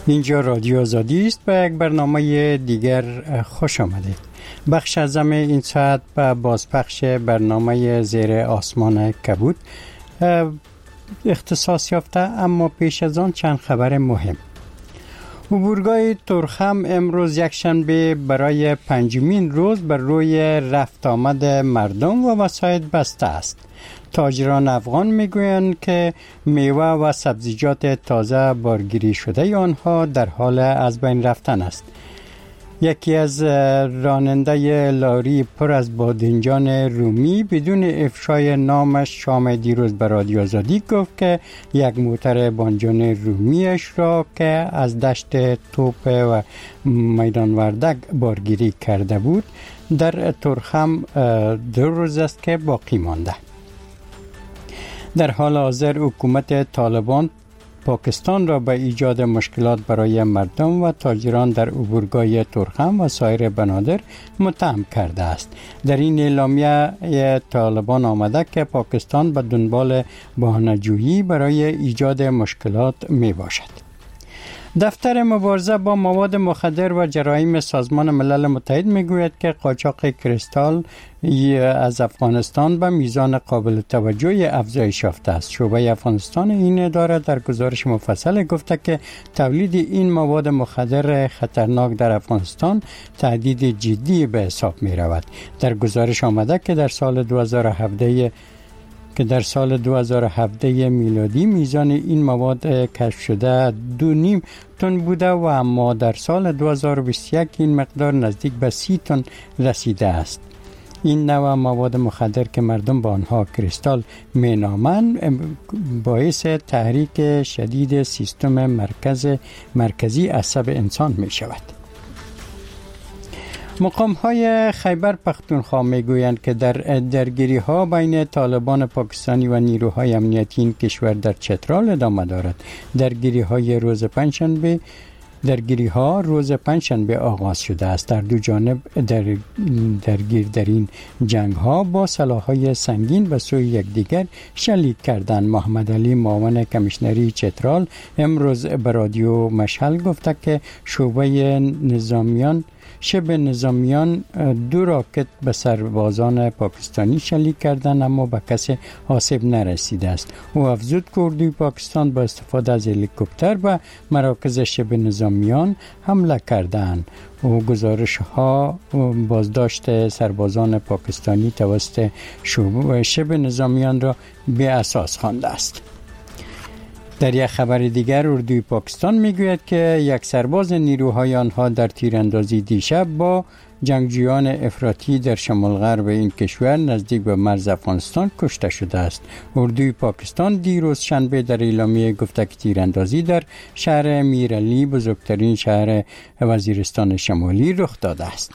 اینجا رادیو آزادی است. به یک برنامه دیگر خوش آمدید. بخش اعظم این ساعت به بازپخش برنامه زیر آسمان کبود اختصاص یافته، اما پیش از آن چند خبر مهم. عبورگاه تورخم امروز یکشنبه برای پنجمین روز بر روی رفت آمد مردم و وسایل بسته است. تاجران افغان میگویند که میوه و سبزیجات تازه بارگیری شده آنها در حال از بین رفتن است. یکی از راننده لاری پر از بادنجان رومی بدون افشای نامش شام دیروز به رادیو آزادی گفت که یک موتر بادنجان رومیش را که از دشت توپ و میدان وردک بارگیری کرده بود در تورخم 2 روز است که باقی مانده. در حال حاضر حکومت طالبان پاکستان را به ایجاد مشکلات برای مردم و تاجران در عبورگاه تورخم و سایر بنادر متهم کرده است. در این اعلامیه طالبان آمده که پاکستان به دنبال بهانه‌جویی برای ایجاد مشکلات می باشد. دفتر مبارزه با مواد مخدر و جرایم سازمان ملل متحد میگوید که قاچاق کریستال از افغانستان به میزان قابل توجهی افزایش یافته است. شعبه افغانستان این اداره در گزارش مفصل گفته که تولید این مواد مخدر خطرناک در افغانستان تهدید جدی به حساب می رود. در گزارش آمده که در سال 2017 میلادی میزان این مواد کشف شده 2.5 تن بوده و اما در سال 2021 این مقدار نزدیک به 30 تن رسیده است. این نوع مواد مخدر که مردم با آنها کریستال مینامند باعث تحریک شدید سیستم مرکزی عصب انسان می شود. مقام‌های خیبر پختونخوا میگویند که در درگیری‌ها بین طالبان پاکستانی و نیروهای امنیتی این کشور در چترال ادامه دارد. درگیری‌ها روز پنجشنبه آغاز شده است. در دو جانب درگیر در این جنگ‌ها با سلاح‌های سنگین به سوی یکدیگر شلیک کردند. محمد علی معاون کمیشنری چترال امروز به رادیو مشعل گفته که شبه نظامیان 2 راکت به سربازان پاکستانی شلیک کردند اما به کسی آسیب نرسیده است. او افزود که اردوی پاکستان با استفاده از هلیکوپتر به مراکز شبه نظامیان حمله کردند. او گزارش‌ها بازداشت سربازان پاکستانی توسط شبه نظامیان را بی اساس خوانده است. در یک خبر دیگر اردوی پاکستان میگوید که یک سرباز نیروهای آنها در تیراندازی دیشب با جنگجویان افراطی در شمال غرب این کشور نزدیک به مرز افغانستان کشته شده است. اردوی پاکستان دیروز شنبه در اعلامیه گفته که تیراندازی در شهر میرعلی بزرگترین شهر وزیرستان شمالی رخ داده است.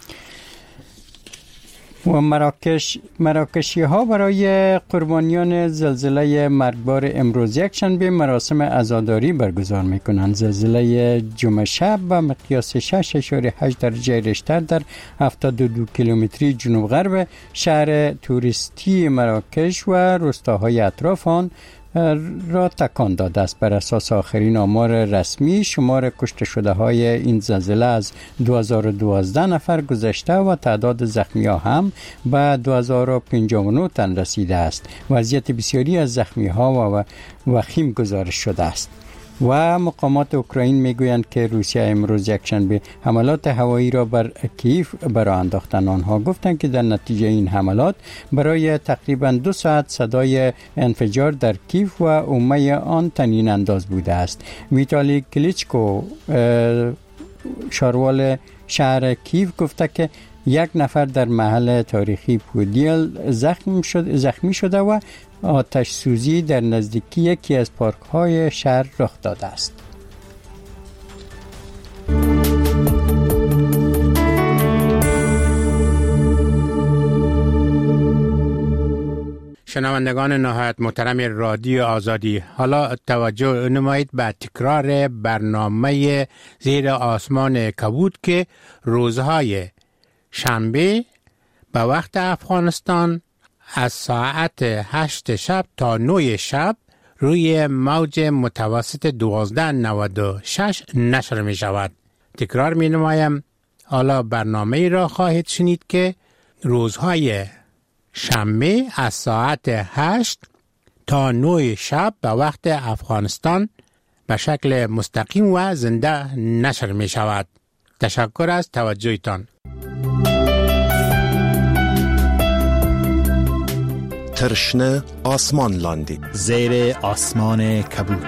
و مراکشی ها برای قربانیان زلزله مرگبار امروز یکشنبه مراسم عزاداری برگزار میکنند. زلزله جمعه شب با مقیاس 6.8 درجه ریشتر در 72 کیلومتری جنوب غرب شهر توریستی مراکش و روستاهای اطراف آن را تکان داده است. بر اساس آخرین آمار رسمی شمار کشته شده های این زلزله از 2012 نفر گذشته و تعداد زخمی ها هم به 2059 تن رسیده است. وضعیت بسیاری از زخمی ها و وخیم گزارش شده است. و مقامات اوکراین میگویند که روسیه امروز یکشنبه حملات هوایی را بر کیف برآ انداختند. آنها گفتند که در نتیجه این حملات برای تقریبا 2 ساعت صدای انفجار در کیف و عمه آن طنین انداز بوده است. ویتالی کلیچکو شاروال شهر کیف گفته که 1 نفر در محل تاریخی پودیل زخمی شده و آتش سوزی در نزدیکی یکی از پارک های شهر رخ داده است. شنوندگان نهایت محترم رادیو آزادی، حالا توجه نمایید به تکرار برنامه زیر آسمان کبود که روزهای شنبه به وقت افغانستان از ساعت 8 شب تا 9 شب روی موج متوسط 1296 نشر می شود. تکرار می نمایم، حالا برنامه را خواهید شنید که روزهای شنبه از ساعت 8 تا 9 شب به وقت افغانستان به شکل مستقیم و زنده نشر می شود. تشکر از توجهتان. ترشنه آسمان لاندی، زیر آسمان کبود.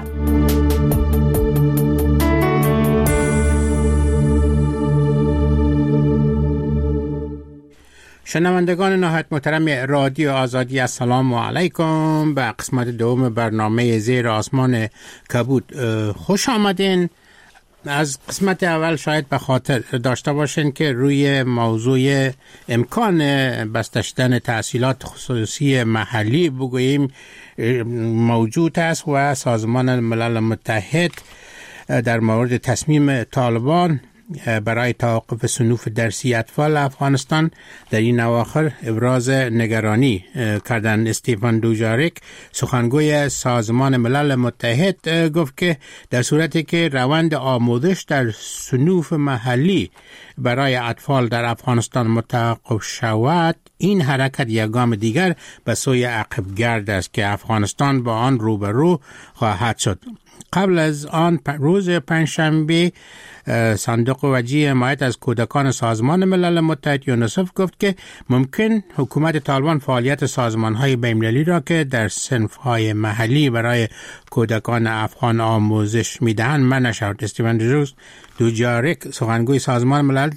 شنوندگان نهایت محترم رادیو آزادی، السلام علیکم. به قسمت دوم برنامه زیر آسمان کبود خوش آمدین. از قسمت اول شاید به خاطر داشته باشین که روی موضوع امکان بسته شدن تحصیلات خصوصی محلی بگوییم موجود است و سازمان ملل متحد در مورد تصمیم طالبان برای توقف صنوف درسی اطفال افغانستان در این اواخر ابراز نگرانی کردن. استیفن دوجاریک سخنگوی سازمان ملل متحد گفت که در صورتی که روند آموزش در صنوف محلی برای اطفال در افغانستان متوقف شود، این حرکت یک گام دیگر به سوی عقبگرد است که افغانستان با آن روبرو خواهد شد. قبل از آن روز پنجشنبه صندوق وجیه حمایت از کودکان سازمان ملل متحد یونیسف گفت که ممکن حکومت طالبان فعالیت سازمان‌های بین‌المللی را که در صنف‌های محلی برای کودکان افغان آموزش می‌دهند منع شود. استیفن دوجاریک سخنگوی سازمان ملل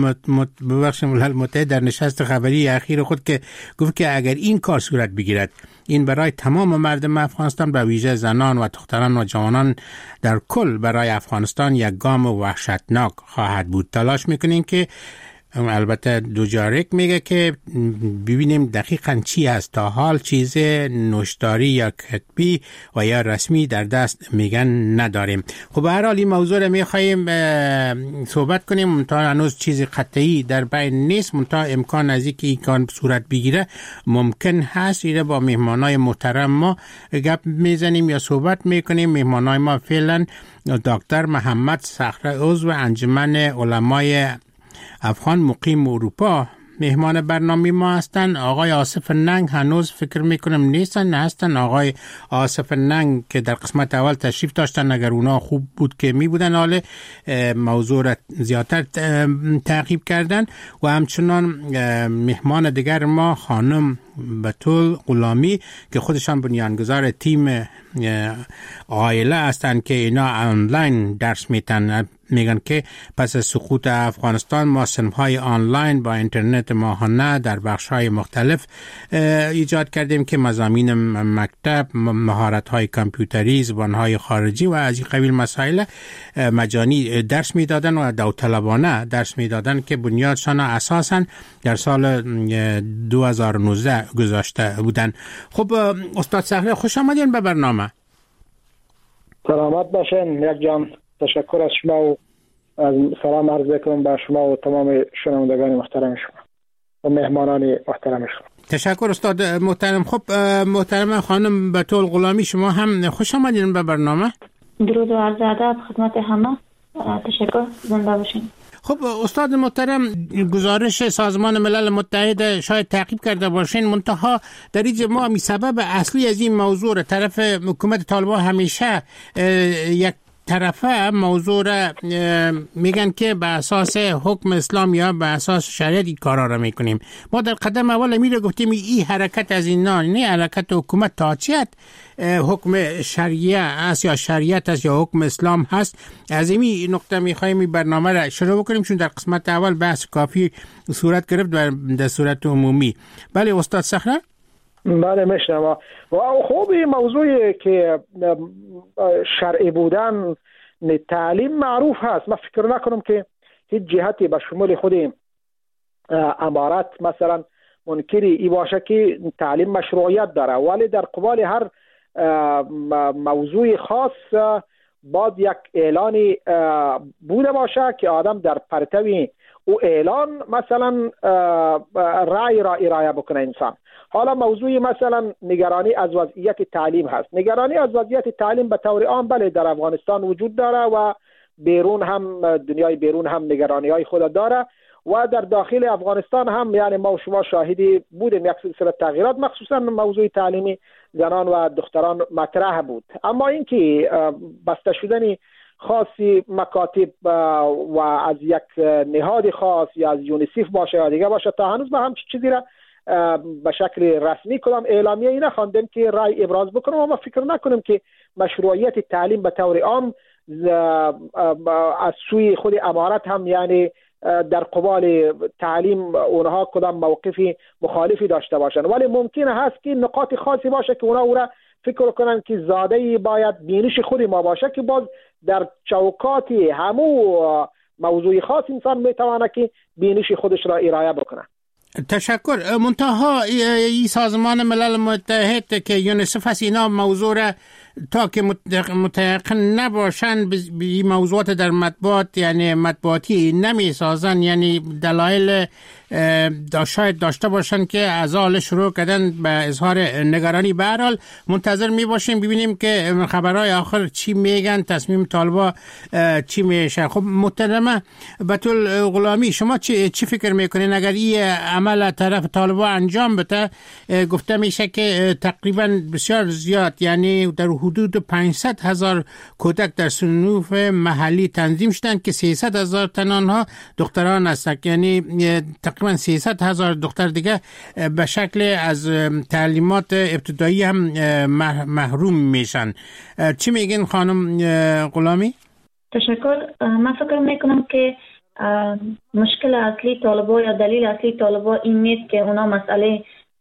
متحد در نشست خبری اخیر خود که گفت که اگر این کار صورت بگیرد، این برای تمام مردم افغانستان به ویژه زنان و دختران و جوانان در کل برای افغانستان یک گام وحشتناک خواهد بود. تلاش میکنیم که البته دوجاریک میگه که ببینیم دقیقاً چی هست. تا حال چیز نوشتاری یا کتبی و یا رسمی در دست میگن نداریم. خب به هر حال این موضوع رو میخواییم صحبت کنیم، منتها هنوز چیز قطعی در بین نیست، منتها امکان از اینکه این کار صورت بگیره ممکن هست. ایره با مهمانای محترم ما گپ میزنیم یا صحبت میکنیم. مهمانای ما فعلا دکتر محمد صخره عضو انجمن علمای افغان مقیم اروپا مهمان برنامه ما هستند. آقای آصف ننگ هنوز فکر میکنم نیستن، نه هستن. آقای آصف ننگ که در قسمت اول تشریف داشتن، اگر اونا خوب بود که می بودن، حالا موضوع را زیادتر تعقیب کردن. و همچنان مهمان دیگر ما خانم بتول غلامی که خودشان بنیانگذار تیم عائله هستند که اینا آنلاین درس میتن. میگن که پس از سقوط افغانستان ما صنف‌های آنلاین با اینترنت ماهانه در بخش‌های مختلف ایجاد کردیم که مضامین مکتب، مهارت‌های کامپیوتری، زبان‌های خارجی و از این قبیل مسائل مجانی درس میدادن و داوطلبانه درس میدادن که بنیادشان اساساً در سال 2019 گذاشته بودن. خب استاد صخره خوش آمدین به برنامه. سلامت باشین یک جان. تشکر از شما و از سلام عرض میکنم به شما و تمام شنوندگان محترم شما و مهمانان محترم شما. تشکر استاد محترم. خب محترم خانم بتول غلامی، شما هم خوش آمدین به برنامه. درود و عرض ادب خدمت همه. تشکر، زنده باشین. خب استاد محترم، گزارش سازمان ملل متحد شاید تعقیب کرده باشین، منتها در اینجا ما سبب اصلی از این موضوع طرف حکومت طالبان همیشه یک طرفه موضوع را میگن که به اساس حکم اسلام یا به اساس شریعت این کارا را میکنیم. ما در قدم اول میره گفتیم این حرکت از اینا نه حرکت حکومت تاچیت حکم شریعه است یا شریعت است یا حکم اسلام هست. از این نقطه میخوایم برنامه را شروع بکنیم چون در قسمت اول بحث کافی صورت گرفت در صورت عمومی. بله استاد صخره؟ بله میشنم. و خوب این موضوعی که شرعی بودن تعلیم معروف هست. من فکر نکنم که هیچ جهتی به شمول خود امارات مثلا منکری ای باشه که تعلیم مشروعیت داره، ولی در قبال هر موضوع خاص باید یک اعلانی بوده باشه که آدم در پرتو او اعلان مثلا رأی را ارائه بکنه انسان. حالا موضوع مثلا نگرانی از وضعیت تعلیم هست. نگرانی از وضعیت تعلیم به طور عام بله در افغانستان وجود داره و بیرون هم، دنیای بیرون هم نگرانی های خود داره و در داخل افغانستان هم یعنی ما و شما شاهدی بودیم یک سلسله تغییرات مخصوصا موضوع تعلیمی زنان و دختران مطرح بود. اما اینکه بسته شدن خاصی مکاتب و از یک نهاد خاص یا از یونیسف باشه یا دیگه باشه تا هنوز ما هم چیزی را به شکل رسمی کدام اعلامیه ای نخواندیم که رای ابراز بکنم و ما فکر نکنیم که مشروعیت تعلیم به طور عام از سوی خود امارت هم یعنی در قبال تعلیم اونها کدام موقفی مخالفی داشته باشن، ولی ممکنه هست که نقاط خاصی باشه که اونها او را فکر کنن که زاده باید بینش خود ما باشه که باز در چوکات همو موضوع خاص انسان میتونه که بینش خودش را ارائه بکنه. تشکر. منتها ای سازمان ملل متحد که یونیسف هست اینا موضوع را تا که متيقن نباشن به موضوعات در مطبوعات یعنی مطبوعاتی نمی سازن، یعنی دلایل شاید داشته باشن که اعضا شروع کردن به اظهار نگرانی. به هر حال منتظر می باشیم ببینیم که خبرهای آخر چی میگن، تصمیم طالبا چی میشه. خب محترمه بتول غلامی، شما چی فکر میکنین اگر این عمل طرف طالبا انجام بده؟ گفته میشه که تقریبا بسیار زیاد یعنی در حدود 500,000 کودک در صنوف محلی تنظیم شدن که 300,000 تن آنها دختران هستند، یعنی تقریبا 300,000 دختر دیگه به شکل از تعلیمات ابتدایی هم محروم میشن. چی میگین خانم غلامی؟ تشکر. من فکر میکنم که مشکل اصلی طالبا یا دلیل اصلی طالبا این نیست که اونا مسئله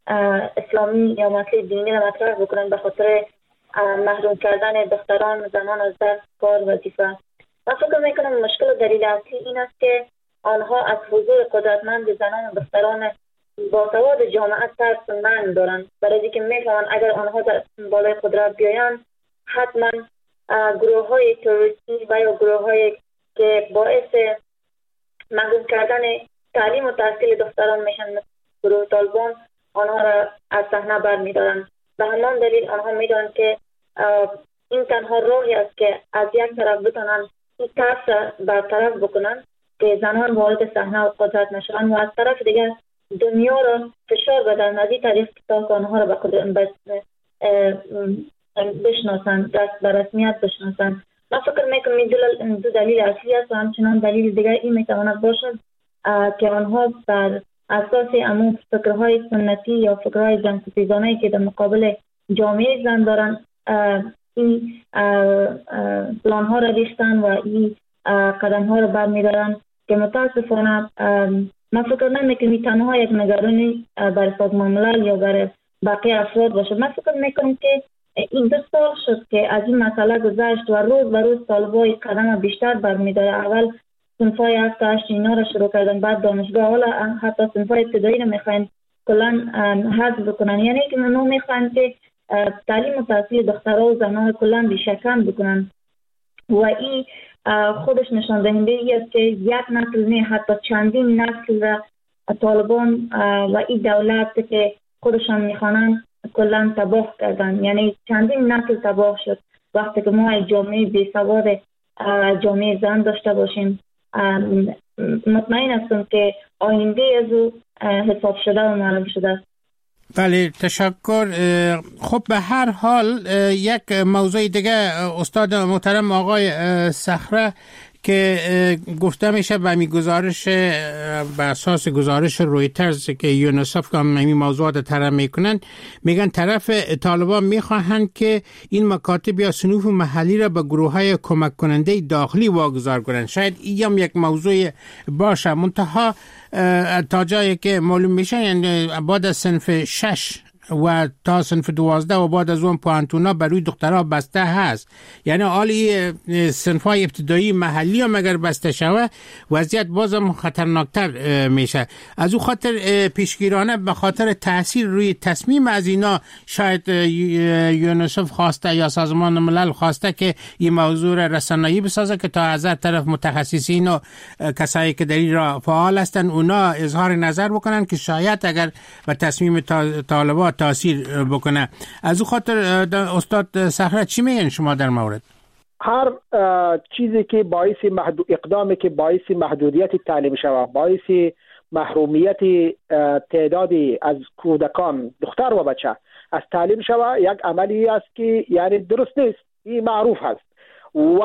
اسلامی یا مسئله دینی را مطرح بکنن به خاطر محروم کردن دختران زنان از دست کار وظیفه. من فکر میکنم مشکل و دلیل اصلی این است که آنها از حضور قدرتمند زنان و دختران باسواد جامعه ترس من دارن، برای اینکه میفهمن اگر آنها در بالای قدرت بیاین حتما گروه های تروریستی و یا گروه های که باعث محروم کردن تعلیم و تحصیل دختران میشن مثل گروه طالبان آنها را از صحنه برمیدارن. به همان دلیل آنها میدونن که این تنها راهی است که از یک طرف بتونن این ترس برطرف بکنن که زنان وارد صحنه و قدرت نشوند و از طرف دیگر دنیا را فشار بدن از این طریق تا آنها را بشناسن، دست به رسمیت بشناسن. من فکر میکنم این دو دلیل اصلی است و همچنان دلیل دیگر این میتواند باشد که آنها بر اساس امون فکرهای سنتی یا فکرهای زن‌ستیزانه‌ای که در مقابل جامعه زن دارن این پلان‌ها را ریختن و این قدم‌ها را برمی‌دارن که متاسفانه من فکر نمی‌کنم تنها یک نگرانی برای سازمان ملل یا برای باقی افراد باشه. من فکر می‌کنم که این 2 سال شد که از این مسئله گذشت و روز به روز طالبای قدم بیشتر برمی‌داره. اول صنفای 7 تا 8 اینا را شروع کردن، بعد دانشگاه، حالا حتی صنفای ابتدایی را میخواین کلان حذف بکنن، یعنی که اونا میخواین که تعلیم و تحصیل دخترها و زنان کلان بیشکن بکنن و این خودش نشان دهنده ای است که یک نسل نه حتی چندین نسل را طالبان و این دولت که خودشان میخوانن کلان تباه کردن، یعنی چندین نسل تباه شد. وقتی که ما جامعه بیسواد جامعه زن داشته باشیم مطمئن هستم که آینده از او حساب شده و معلوم شده است. بله تشکر. خب به هر حال یک موضوع دیگه استاد محترم آقای صخره که گفته میشه به می گزارش به اساس گزارش رویترز که یونیسف که همین موضوعات طرح میکنن، میگن طرف طالبان میخواهند که این مکاتب یا صنوف محلی را به گروه های کمک کننده داخلی واگذار کنند. شاید این هم یک موضوع باشه، منتها تا جایی که معلوم میشه یعنی بعد از صنف 6 و تا صنف 12 و بعد از اون پوانتونا برای دخترها بسته هست. یعنی حالی صنف‌های ابتدایی محلی هم اگر بسته شوه وضعیت بازم خطرناکتر میشه. از اون خاطر پیشگیرانه به خاطر تاثیر روی تصمیم از اینا شاید یونیسف خواسته یا سازمان ملل خواسته که این موضوع رسانه‌ای بسازه که تا از طرف متخصصین و کسایی که در این را فعال هستن اونا اظهار نظر بکنن که شاید اگر به تصمیم طالبان تاثیر بکنه. از اون خاطر استاد صخره چی میگن شما در مورد؟ هر چیزی که باعث اقدامی که باعث محدودیت تعلیم شود، باعث محرومیت تعدادی از کودکان دختر و بچه از تعلیم شود، یک عملی است که یعنی درست نیست، این معروف هست. و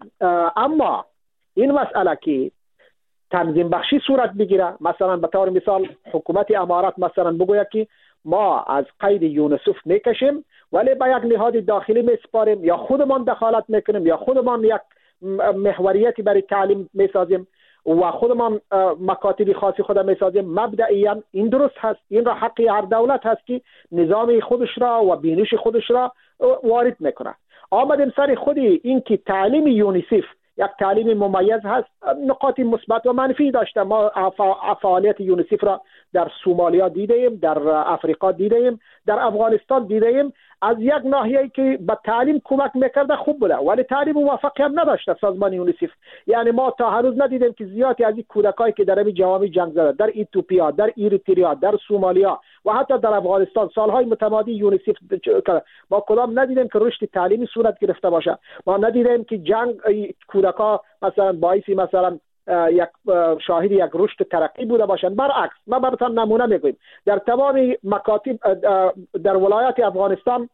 اما این مسئله که تنظیم بخشی صورت بگیره، مثلا به طور مثال حکومت امارات مثلا بگوید که ما از قید یونیسف میکشیم ولی با یک نهاد داخلی میسپاریم، یا خودمان دخالت میکنیم، یا خودمان یک محوریتی برای تعلیم میسازیم و خودمان مکاتب خاصی خود میسازیم. مبدئیاً این درست هست، این را حقی هر دولت هست که نظام خودش را و بینش خودش را وارد میکنه. آمدیم سر خودی این که تعلیم یونیسف یک تعلیم ممیز هست، نقاط مثبت و منفی داشته. ما فعالیت یونیسف را در سومالیا دیدیم، در افریقا دیدیم، در افغانستان دیدیم. از یک ناحیه‌ای که به تعلیم کمک میکرده خوب بوده ولی تعلیم موفقیت نداشته سازمان یونیسف. یعنی ما تا هنوز ندیدیم که زیادی از این کودکایی که در این جوامع جنگ زده، در ایتوپیا، در اریتریا، در سومالیا و حتی در افغانستان سالهای متمادی یونیسف ما کدام ندیدیم که رشد تعلیمی صورت گرفته باشه. ما ندیدیم که جنگ کودکا مثلا باعث مثلا یک شاهد یک رشد ترقی بوده باشند. برعکس، ما براتون نمونه میگویم در تمام مکاتب در ولایات افغانستان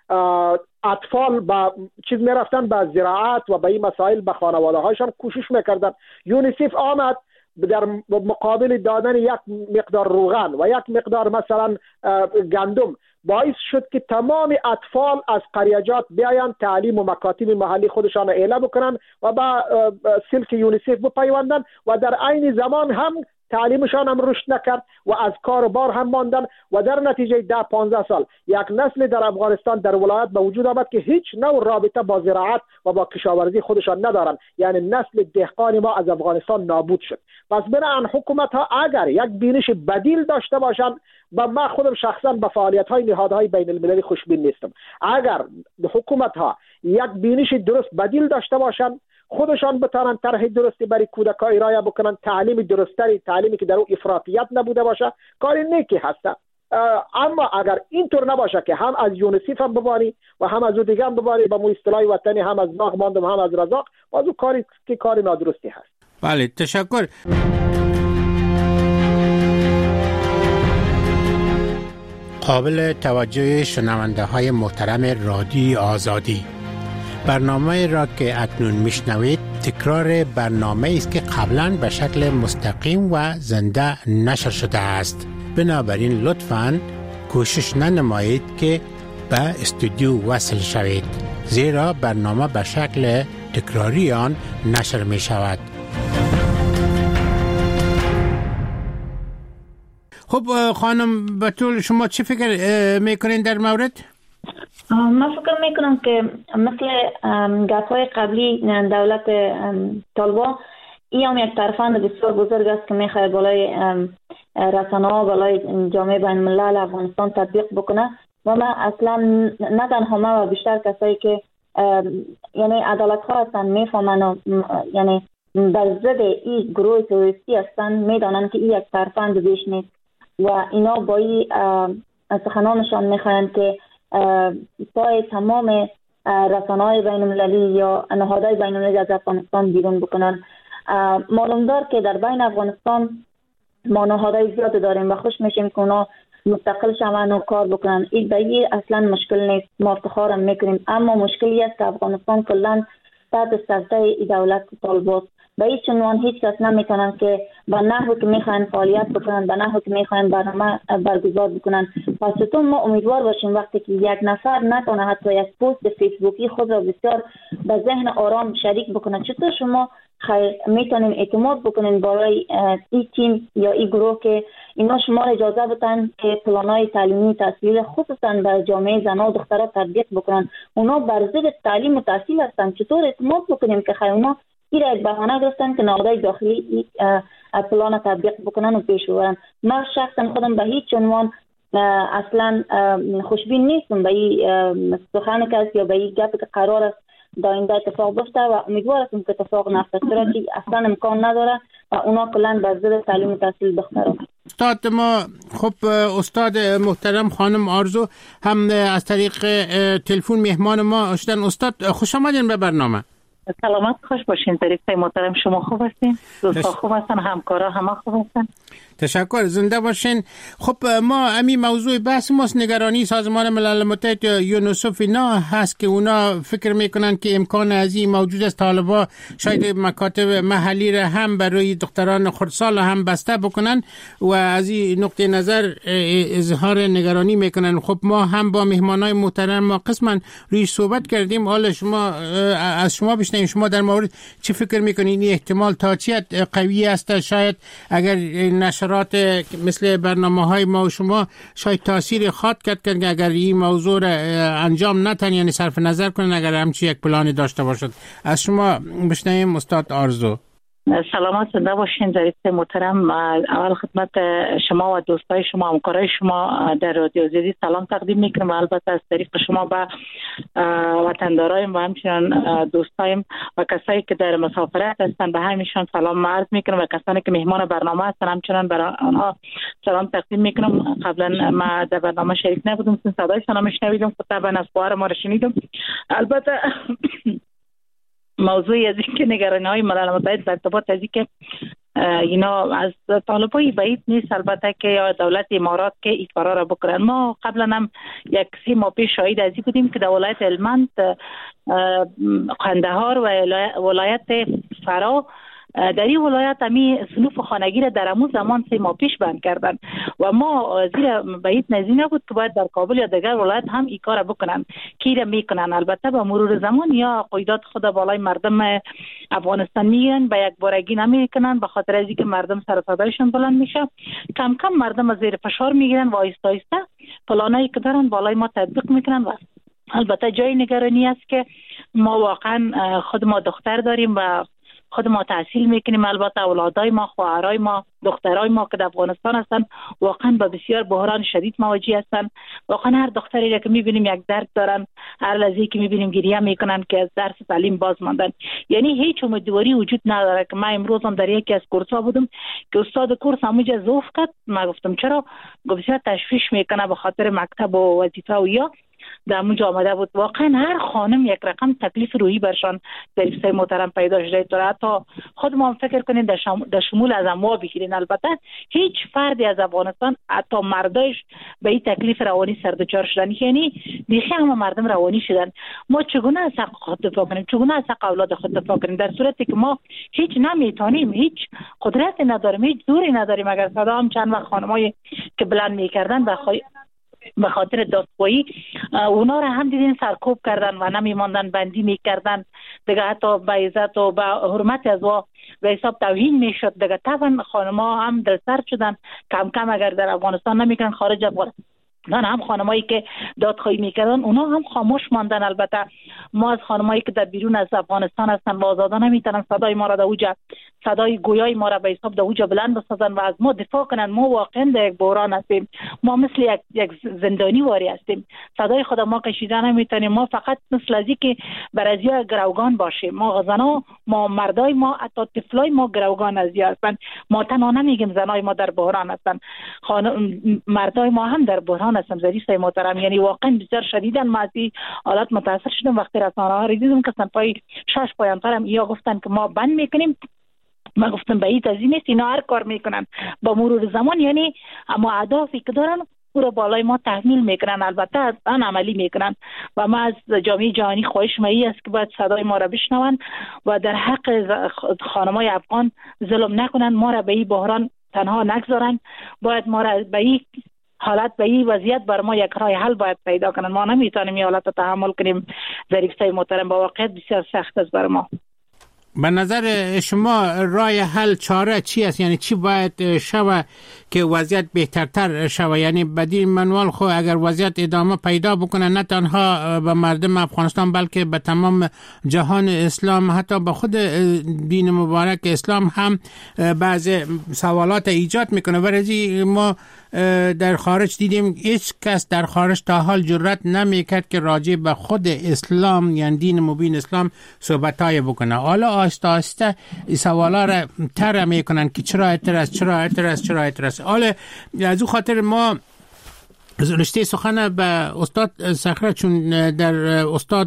اطفال با چیز میرفتن به زراعت و به این مسائل به خانواده هایشان کوشش میکردن. یونیسف آمد در مقابل دادن یک مقدار روغن و یک مقدار مثلا گندم باعث شد که تمام اطفال از قریجات بیاین تعلیم و مکاتب محلی خودشان اعلام بکنن و با سلک یونیسف بپیوندن و در عین زمان هم تعلیمشان هم رشد نکرد و از کار و بار هم ماندن و در نتیجه 10-15 سال یک نسل در افغانستان در ولایت به وجود آمد که هیچ نوع رابطه با زراعت و با کشاورزی خودشان ندارن. یعنی نسل دهقان ما از افغانستان نابود شد. پس بنابراین حکومت ها اگر یک بینش بدیل داشته باشند، و من خودم شخصا به فعالیت های نهادهای بین المللی خوشبین نیستم، اگر حکومت ها یک بینش درست بدیل داشته باشند خودشان بتانن طرح درستی برای کودکان ارائه بکنن، تعلیم درستری، تعلیمی که در او افراطیت نبوده باشه، کار نیکی هست. اما اگر اینطور نباشه که هم از یونیسف هم بباری و هم از دیگه هم بباری، با مو اصطلاح وطنی هم از باغ ماندم هم از رزاق، باز کاری که کار نادرستی هست. بله، تشکر. قابل توجه شنونده های محترم رادیو آزادی، برنامه را که اکنون میشنوید تکرار برنامه است که قبلا به شکل مستقیم و زنده نشر شده است. بنابراین لطفاً کوشش ننمایید که به استودیو وصل شوید، زیرا برنامه به شکل تکراری آن نشر می شود. خب خانم بتول، شما چی فکر میکنین در مورد؟ من فکر میکنم که مثل گپ‌های قبلی دولت طالبان این هم یک ترفند بسیار بزرگ است که میخواد بالای رسانه‌ها، بالای جامعه بین الملل افغانستان تطبیق بکنه. و من اصلا نه تنها من و بیشتر کسایی که یعنی عدالت ها هستن میفهمن و یعنی در ضد این گروه تروریستی هستن، میدانن که این یک ترفند بیش نیست و اینا با این سخنانشان میخواهند که پای تمام رسانه‌های بین المللی یا نهادهای بین المللی از افغانستان بیرون بکنن. معلوم دار که در بین افغانستان ما نهادهای زیاد داریم و خوش میشیم که اونا مستقل شون و کار بکنن. این به اصلا مشکل نیست، ما افتخارم میکنیم. اما مشکلی است که افغانستان کلا تحت سلطه ای دولت طالبان به هیچ عنوان هیچ کس نمیتونن که به نحوی که میخواین فعالیت بکنن، به نحوی که میخواین برنامه برگزار بکنن. پس تو ما امیدوار باشیم وقتی که یک نفر نتونه حتی یک پست فیسبوکی خود را بسیار به ذهن آرام شریک بکنه، چطور شما میتونین اعتماد بکنین برای این تیم یا این گروه که اینا شما اجازه بدن که پلانای تعلیمی تحصیلی خصوصا در جامعه زنان و دخترها تطبیق بکنن. اونا بر ضد تعلیم و تحصیل هستن. چطور اعتماد بکنیم که خیر اونا این را بهانه گرفتن که نهادهای داخلی پلان تطبیق بکنن و پیش ببرن؟ من شخصا خودم به هیچ عنوان اصلا خوشبین نیستم به این سخن که است یا به این گپ که قرار است در آینده اتفاق بیفته و امیدوار هستم که اتفاق نیفته، چرا که اصلا امکان نداره و اونا کلا بر ضد تعلیم و تحصیل دخترها. استاد ما خب استاد محترم خانم آرزو هم از طریق تلفن مهمان ما شدن. استاد خوش آمدین به برنامه. سلامت خوش باشین. طریقه محترم شما خوب هستین؟ دوستا خوب هستن؟ همکارا همه خوب هستن؟ تشکر، زنده باشین. خب ما امی موضوع بحث ماست نگرانی سازمان ملل متحد یونیسف اینا هست که اونا فکر میکنن که امکان ازی موجود است طالبا شاید مکاتب محلی را هم برای دختران خردسال هم بسته بکنن و از این نقطه نظر اظهار نگرانی میکنن. خب ما هم با مهمانای محترم ما قسما روی صحبت کردیم. حالا شما از شما بشنویم شما در مورد چه فکر میکنین؟ این احتمال تا چی قوی است؟ شاید اگر نشرات مثل برنامه‌های ما و شما شاید تاثیر خواهد کرد که اگر این موضوع را انجام ندن، یعنی صرف نظر کنن اگر همچی یک پلانی داشته باشد. از شما بشنویم استاد آرزو. سلامت زنده باشین. ظریف محترم، اول خدمت شما و دوستای شما همکارای شما در رادیو آزادی سلام تقدیم میکنم و البته از طریق شما به وطندارایم و همچنین دوستایم و کسایی که در مسافرت هستن به همشون سلام عرض میکنم و کسانی که مهمان برنامه هستن همچنین برای آنها سلام تقدیم میکنم. قبلا ما در برنامه شریک نبودم، صدایشان هم شنیدم، طبعا از خبر ما را شنیدم. البته موضوعی از این که نگرانی‌های ملل متحد در ارتباط از این که اینا از طالبای بعید نیست البته که یا دولت امارات که این کارا را بکنن. ما قبلا هم یک 3 ماه پیش شاهد از این بودیم که در ولایت هلمند، قندهار و ولایت فرا در این ولایت همی صنوف خانگی را در همون زمان 3 ماه پیش بند کردن و ما زیر بعید نظیر نبود که باید در کابل یا دیگر ولایت هم این کار بکنن که را میکنن. البته با مرور زمان یا قیدات خود بالای مردم افغانستان میگیرن، به یک بارگی نمیکنن به خاطر از اینکه مردم سر صدایشون بلند میشه، کم کم مردم از زیر فشار میگیرن و آهسته آهسته پلانایی که دارن بالای ما تطبیق میکنن. و البته جای نگرانی است که ما واقعا خود ما دختر داریم و خود ما تحصیل میکنیم. البته اولادای ما، خواهرای ما، دخترای ما که در افغانستان هستن واقعا به بسیار بحران شدید مواجه هستن. واقعا هر دختری را که میبینیم یک درد دارن، هر لحظه که میبینیم گریه میکنن که از درس تعلیم باز ماندن. یعنی هیچ امیدواری وجود نداره. که من امروز هم در یکی از کورس‌ها بودم که استاد کورس همونجا ضعف کرد. ما گفتم چرا؟ گفت بسیار تشویش میکنه به خاطر مکتب و وظیفه و یا در اونجا آمده بود. واقعا هر خانم یک رقم تکلیف روحی برشان ظریف محترم پیدا شده. تو حتی خود ما فکر کنین در شمول از اموا بگیرین. البته هیچ فردی از افغانستان حتی مردایش به این تکلیف روانی سردچار شدن، یعنی دیگه هم مردم روانی شدن. ما چگونه از حق خود دفاع کنیم؟ چگونه از حق اولاد خود دفاع کنیم در صورتی که ما هیچ نمیتونیم، هیچ قدرت نداریم، هیچ زوری نداریم؟ اگر صدا هم چند وقت خانمایی که بلند میکردن به خاطر دادخواهی اونا را هم دیدین سرکوب کردن و نمیماندن، بندی میکردن دیگه، حتی به عزت و به حرمت از وا به حساب توهین میشد دیگه. طبعا خانم‌ها هم دلسرد شدن، کم کم اگر در افغانستان نمیکنن خارج افغانستان هم خانمایی که دادخواهی میکردن اونا هم خاموش ماندن. البته ما از خانمایی که در بیرون از افغانستان هستن و آزادانه نمیتونن صدای ما را در اوجا، صدای گویای ما را به حساب در اوجا بلند بسازن و از ما دفاع کنن. ما واقعا در یک بحران هستیم، ما مثل یک زندانی واری هستیم، صدای خود ما کشیدن نمیتونیم. ما فقط مثل ازی که برازیا گروگان باشیم. ما زنا، ما مردای ما، حتی طفلای ما گروگان ازیا هستن. ما تنها نمیگیم زنای ما در بحران هستن، مردای ما هم در بحران هستم. ظریف محترم، یعنی واقعا بسیار شدیداً ما از این حالت متاثر شدم. وقتی رسانه‌ها رو دیدم که پای 6 پایان‌ترم یا گفتن که ما بند میکنیم، ما گفتم بعید از این نیست، اینا هر کار میکنن با مرور زمان، یعنی اما اهدافی که دارن او را بالای ما تحمیل میکنن، البته از آن عملی میکنن. و ما از جامعه جهانی خواهش می است که باید صدای ما را بشنون و در حق خانمای افغان ظلم نکنن، ما را به این بحران تنها نگذارن، باید ما را به این حالت، به این وضعیت بر ما یک راه حل باید پیدا کنن. ما نمیتونیم این حالت رو تحمل کنیم. ظریف محترم، با واقعیت بسیار سخت است بر ما. به نظر شما راه حل چاره چی است؟ یعنی چی باید شوه که وضعیت بهترتر شوه؟ یعنی بدین منوال خو اگر وضعیت ادامه پیدا بکنه نه تنها به مردم افغانستان بلکه به تمام جهان اسلام، حتی به خود دین مبارک اسلام هم بعض سوالات ایجاد میکنه. ورزی ما در خارج دیدیم هیچ کس در خارج تا حال جرأت نمیکرد که راجع به خود اسلام یعنی دین مبین اسلام صحبتای بکنه. حالا آهسته آهسته سوالا را طرح میکنن که چرا اعتراض. حالا از او خاطر ما رشته سخن به استاد صخره، چون در استاد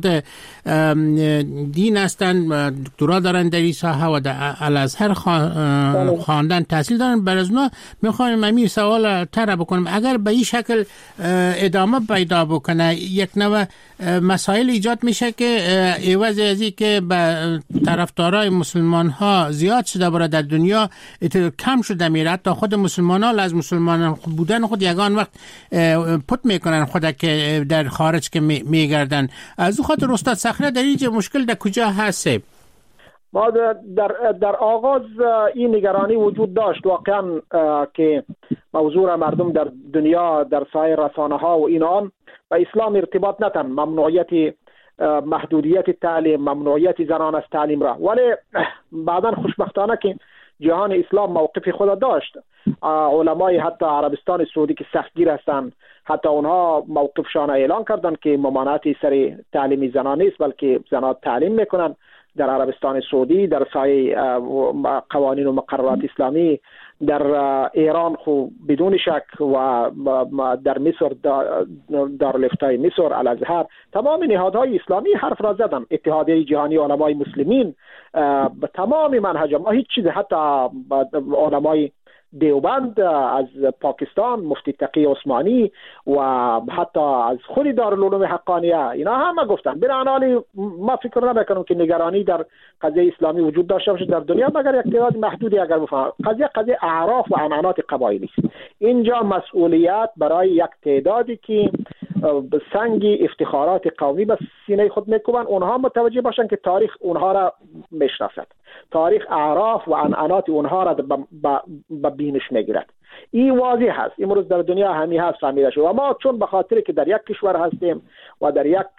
دین هستن، دکترا دارن در این ساحه و در الازهر خواندن، تحصیل دارن، بر از اونا میخوایم همین سوال طرح بکنم. اگر به این شکل ادامه پیدا بکنه یک نوع مسائل ایجاد میشه که عوض از این که به طرفدارای مسلمان ها زیاد شده برای در دنیا کم شده میره. حتی خود مسلمان ها از مسلمان بودن خود یگان وقت پت میکنن خود که در خارج که میگردن. از او خاطر استاد صخره در اینجا مشکل در کجا هست؟ ما در آغاز این نگرانی وجود داشت واقعا که موضوع مردم در دنیا در سایر رسانه ها و اینان و اسلام ارتباط ندن، ممنوعیت محدودیت تعلیم، ممنوعیت زنان از تعلیم را. ولی بعدا خوشبختانه که جهان اسلام موقف خود داشت. علمای حتی عربستان سعودی که سختگیر هستند، حتی اونها موقفشان اعلان کردن که ممانعتی سر تعلیم زنان نیست بلکه زنان تعلیم میکنن در عربستان سعودی، در سایه قوانین و مقررات اسلامی، در ایران خو بدون شک و در مصر دارالفتای مصر، الازهر، تمام نهادهای اسلامی حرف را زدن. اتحادیه جهانی علمای مسلمین به تمام منهج ما هیچ چیز، حتی علمای دیوبند از پاکستان، مفتی تقی عثمانی و حتی از خود دارالعلوم حقانیه، اینا همه گفتن. بنابراین ما فکر نمیکنم که نگرانی در قضیه اسلامی وجود داشته باشه در دنیا مگر یک تعداد محدودی اگر بفهمن. قضیه اعراف و عنعنات قبایلی است. اینجا مسئولیت برای یک تعدادی که سنگ افتخارات قومی به سینه خود میکوبن، اونها متوجه باشن که تاریخ اونها را میشناسد، تاریخ اعراف و عنعنات اونها را به بینش میگیرد. این واضح هست، امروز در دنیا همین هست فهمیده شد. و ما چون به خاطر که در یک کشور هستیم و در یک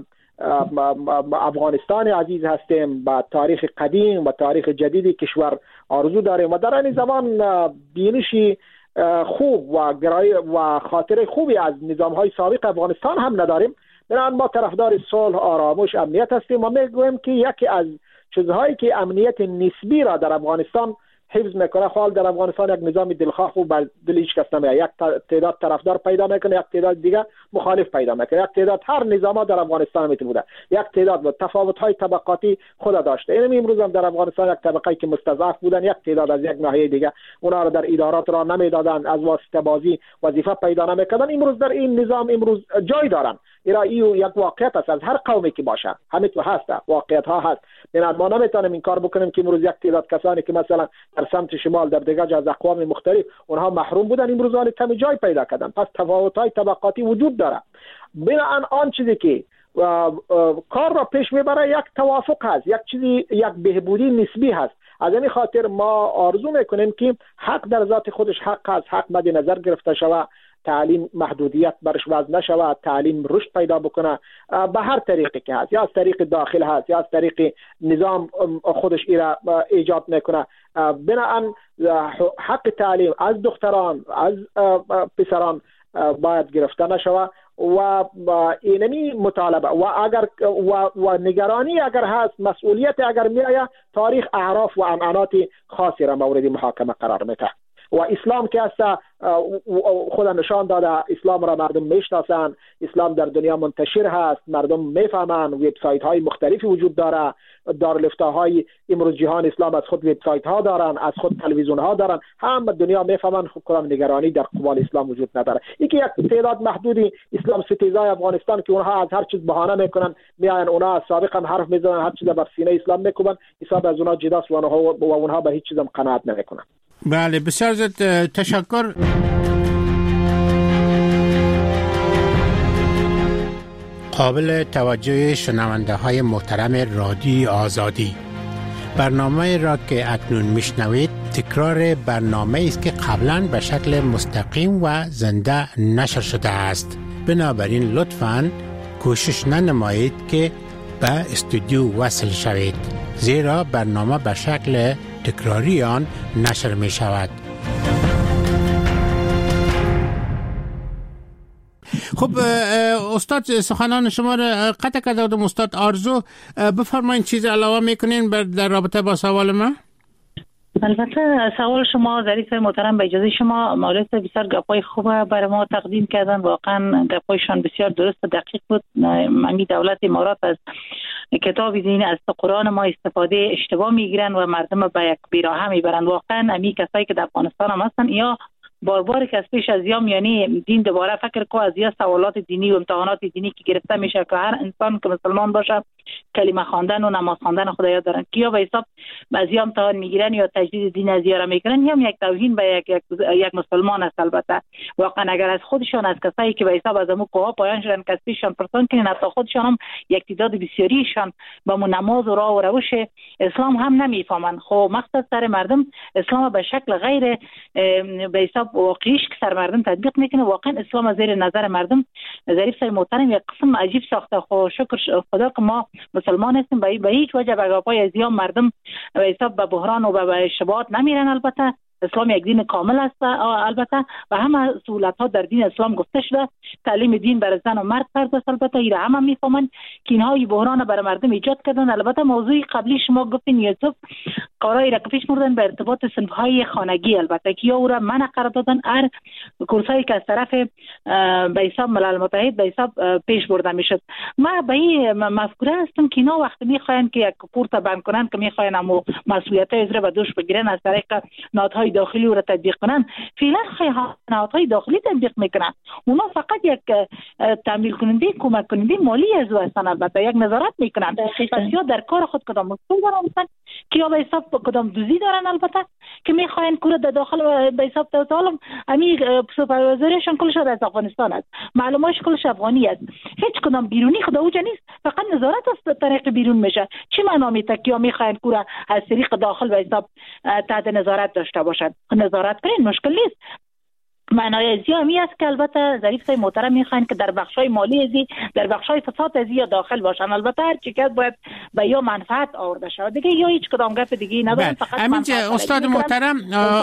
افغانستان عزیز هستیم، با تاریخ قدیم و تاریخ جدیدی کشور آرزو داریم و در این زمان بینشی خوب و گرایی و خاطر خوبی از نظام‌های سابق افغانستان هم نداریم. بنابراین ما طرفدار صلح، آرامش، امنیت هستیم و میگویم که یکی از چیزهایی که امنیت نسبی را در افغانستان حفظ میکنه، حال در افغانستان یک نظام دلخواه و بر دل هیچ کس نمیاد. یک تعداد طرفدار پیدا میکنه، یک تعداد دیگه مخالف پیدا میکنه. یک تعداد هر نظام در افغانستان میتونه، یک تعداد با تفاوت‌های طبقاتی خود داشته. این امروز هم در افغانستان یک طبقه‌ای که مستضعف بودن، یک تعداد از یک ناحیه دیگه اونا را در ادارات را نمیدادن، از واسطه بازی وظیفه پیدا نمیکردن. امروز در این نظام امروز جای دارن. این یک واقعیت است از هر قومی که باشه، همین تو هست، واقعیت ها هست. یعنی ما نمیتونیم این کار بکنیم که امروز یک تعداد کسانی که مثلا در سمت شمال در دیگر از اقوام مختلف اونها محروم بودن امروز حال کمی جای پیدا کردن. پس تفاوت‌های طبقاتی وجود داره. بنابراین آن چیزی که کار را پیش میبره یک توافق هست، یک چیزی، یک بهبودی نسبی هست. از این خاطر ما آرزو میکنیم که حق در ذات خودش حق هست، حق مد نظر گرفته شود، تعلیم محدودیت برش وضع نشود، تعلیم رشد پیدا بکنه به هر طریقی که هست، یا از طریق داخل هست یا از طریق نظام خودش ایجاد میکنه. بنابراین حق تعلیم از دختران از پسران باید گرفته نشود و اینمی مطالبه و اگر و نگرانی اگر هست، مسئولیت اگر میآید، تاریخ اعراف و عنعنات خاصی را مورد محاکمه قرار میده. و اسلام که هست خود نشان داده، اسلام را مردم میشناسن، اسلام در دنیا منتشر هست، مردم میفهمن، وبسایت های مختلفی وجود داره، دارالفتاهای امروز جهان اسلام از خود وبسایت ها دارن، از خود تلویزیون ها دارن، هم دنیا میفهمن. کدام نگرانی در قبال اسلام وجود نداره. اینکه یک تعداد محدودی اسلام ستیزای افغانستان که اونها از هر چیز بهانه میکنن، میاین اونها از سابق هم حرف میزنن، هر چیز بر سینه اسلام میکوبن، حساب از اونها جداست و اونها به هیچ چیز هم قناعت نمیکنن. بله، بسیار زیاد تشکر. قابل توجه شنونده های محترم رادیو آزادی، برنامه را که اکنون میشنوید تکرار برنامه است که قبلا به شکل مستقیم و زنده نشر شده است. بنابراین لطفاً کوشش ننمایید که به استودیو وصل شوید، زیرا برنامه به شکل تکراری آن نشر می شود. خب استاد، سخنان شما را قطع کرده بودم. استاد آرزو، بفرمایید چیز علاوه میکنین در رابطه با سوال ما؟ البته سوال شما ظریف محترم، به اجازه شما مولوی بسیار گپای خوب برای ما تقدیم کردن. واقعا گپایشان بسیار درست و دقیق بود. امی دولت امارات از کتاب دین از قرآن ما استفاده اشتباه میگیرن و مردم به یک بیراه میبرن. واقعا امی کسایی که در افغانستان هم هستن یا بار که از پیش از یام یعنی دین دوباره فکر کو از یا سوالات دینی و امتحانات دینی که گرفته میشه که هر انسان که مسلمان باشه کلمه خواندن و نماز خواندن خدا یاد دارن که یا به حساب از یا امتحان میگیرن یا تجدید دین از یارا میکنن یا یک توهین به یک مسلمان است. البته واقعا اگر از خودشان از کسایی که به حساب از امو کوها پایان شدن که از پیششان پرسان کنین، حتی خودشان هم یک تعداد بسیاریشان با نماز و راه و روش اسلام هم نمیفهمن. خب مقصد سر مردم اسلام به شکل غیر به حساب واقعیش که سر مردم تطبیق میکنه. واقعا اسلام از زیر نظر مردم ظریف صاحب محترم یک قسم عجیب ساخته. خب شکر خدا که ما مسلمان هستیم، به هیچ وجه به گپای از یا مردم به حساب به بحران و به اشتباهات نمیرن. البته اسلام یک دین کامل است البته و همه سهولت ها در دین اسلام گفته شده. تعلیم دین برای زن و مرد فرض است. البته ایره همه میفهمن که اینها بحران برای مردم ایجاد کردن. البته موضوع قبلی شما گفتین یوسف کارایی را که پیش بردن به ارتباط صنف های خانگی، البته که یا او را منع قرار دادن هر کورسایی که از طرف به حساب ملل متحد به حساب پیش برده میشد. ما به این مفکوره هستم که اینا وقتی میخواین که یک پورت بند کنن که میخواین امو مسئولیت از را به دوش بگیرن از طریق نهادهای داخلی او را تطبیق کنن، فعلا نهادهای داخلی تطبیق میکنن. اونا فقط یک تامین کننده کمک کننده مالی از هستن. البته یک نظارت میکنن پس یا در کار خود کدام مسئول دارن که یا به حساب کدام دوزی دارن. البته که میخواین کور در داخل به حساب تعالم امی سوپروایزرشون کلش از افغانستان است، معلوماتش کلش افغانی است، هیچ کدام بیرونی خدا اوجا نیست، فقط نظارت از طریق بیرون میشه. چی معنا میته که میخواین کور از طریق داخل به حساب تحت نظارت داشته باشد؟ نظارت کنین، مشکل نیست. معنای ازی همی است که البته ظریف صاحب محترم میخواین که در بخشای مالی ازی در بخشای فساد ازی یا داخل باشن. البته هر چی که باید به یا منفعت آورده شود دیگه، یا هیچ کدام گپ دیگه ندارن. فقط استاد محترم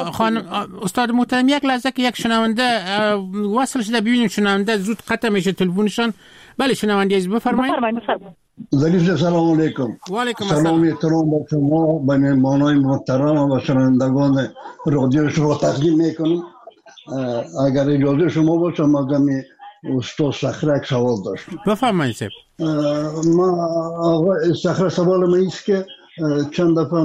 استاد محترم یک لحظه که یک شنونده وصل شده ببینیم شنونده زود قطع میشه تلفنشان. بله شنونده عزیز بفرمایید. ظریف صاحب سلام علیکم. و علیکم سلام احترام با شما به مهمانای محترم و شنوندگان رادیو شما تقدیم میکنم. اگر اجازه شما باشه مادام استاد صخره یک سوال داشتم. بفرمایید. ما آقا صخره سوال ما است که چند دفعه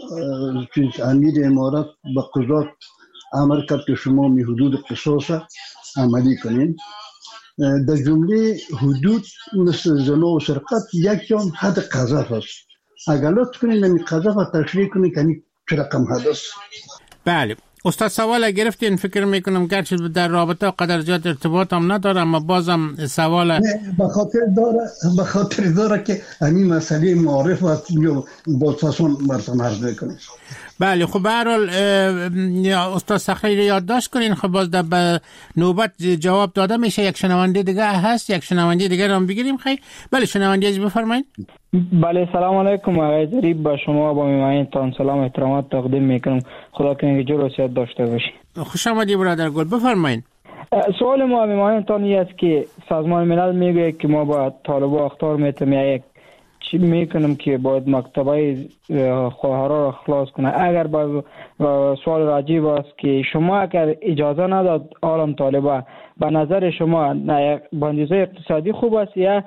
امیر امارات به قضات امر کرد که شما می حدود قصاص عملی کنین. در جمله حدود مثل زنا و سرقت یکی هم حد قذف است. اگر لطف کنین نمی قذف تشریح کنین که چه رقم حد است؟ بله استاد سوال گرفتین، فکر میکنم گرچه در رابطه قدر زیاد ارتباط هم نداره اما بازم سوال به خاطر داره که همین مسئله معارف و با تاسون براتون عرض میکنیم. بله خب به هر حال استاد صخره رو یادداشت کنین. خب باز در نوبت جواب داده میشه. یک شنونده دیگه هست، یک شنونده دیگه رو هم بگیریم. خیلی بله شنونده عزیز بفرمایید. بله سلام علیکم آقای ظریف، با شما با میهمانتان سلام احترامات تقدیم میکنم. خدا کنه که جور داشته باشی. خوش آمدید برادر گل، بفرمایید. سوال ما میهمانتان است که سازمان ملل میگه که ما با طالبان اخطار میتیم یک چی میکنم که باید مکتبای خواهرها را خلاص کنه. اگر با سوال راجع است که شما اگر اجازه نداد عالم طالبان به نظر شما بندیزه اقتصادی خوب است یا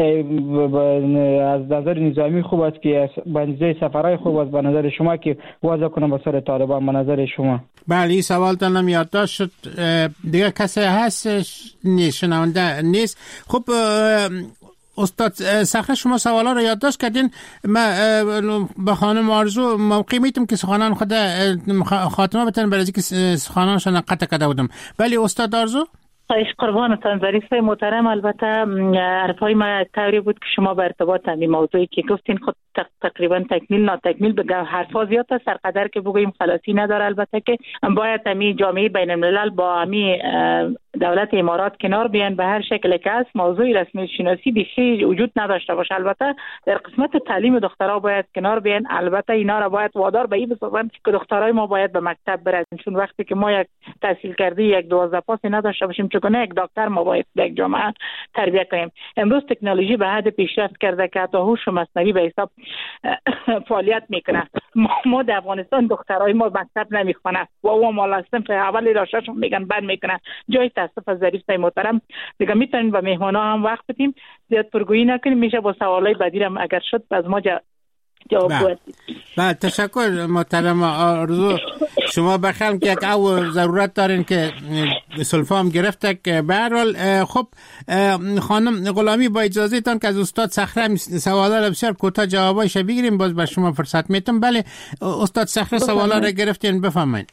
از نظر نظامی خوب است که بندیزه سفرهای خوب است به نظر شما که وضع کنه به سر طالبان به نظر شما؟ بله این سوال تانم یادداشت شد. دیگه کسی هست نیست شنونده نیست. خب استاد صخره شما سوالا رو یادداشت کردین. من به خانم آرزو موقع میتونم که سخنان خود خاتمه بتن برای که سخنانشان قطع کرده بودم. بله استاد آرزو خواهش قربانتان ظریف محترم. البته حرفای ما طوری بود که شما به ارتباط همین موضوعی که گفتین خود تقریبا تکمیل ناتکمیل بگه حرفا زیاد است، سرقدر که بگوییم خلاصی نداره. البته که باید همین جامعه بین الملل با همین دولت امارات کنار بیان به هر شکل که است. موضوع رسمی شناسی بیخی وجود نداشته باشه. البته در قسمت تعلیم دخترها باید کنار بیان. البته اینا را باید وادار به این بسازن که دخترای ما باید به مکتب برن، چون وقتی که ما یک تحصیل کرده یک 12 پاس نداشته باشیم چگونه یک دکتر ما باید یک جامعه تربیت کنیم. امروز تکنولوژی به حد پیشرفت کرده که حتی هوش مصنوعی به حساب فعالیت میکنه. ما در افغانستان دخترای ما مکتب نمیخونه و او مال صنف اولی راشاشون میگن بند میکنه. جای تاسف از ظریف محترم دیگه میتونیم به مهمانا هم وقت بدیم، زیاد پرگویی نکنیم. میشه با سوالای بعدی هم اگر شد از ما جواب بدید. بله تشکر محترم آرزو. شما بخیر که یک او ضرورت دارین که سلفام گرفته که به هر حال خب خانم غلامی با اجازه تان که از استاد صخره سوالا را بسیار کوتاه جوابایش بگیریم باز به شما فرصت میتم. بله استاد صخره سوالا را گرفتین بفرمایید.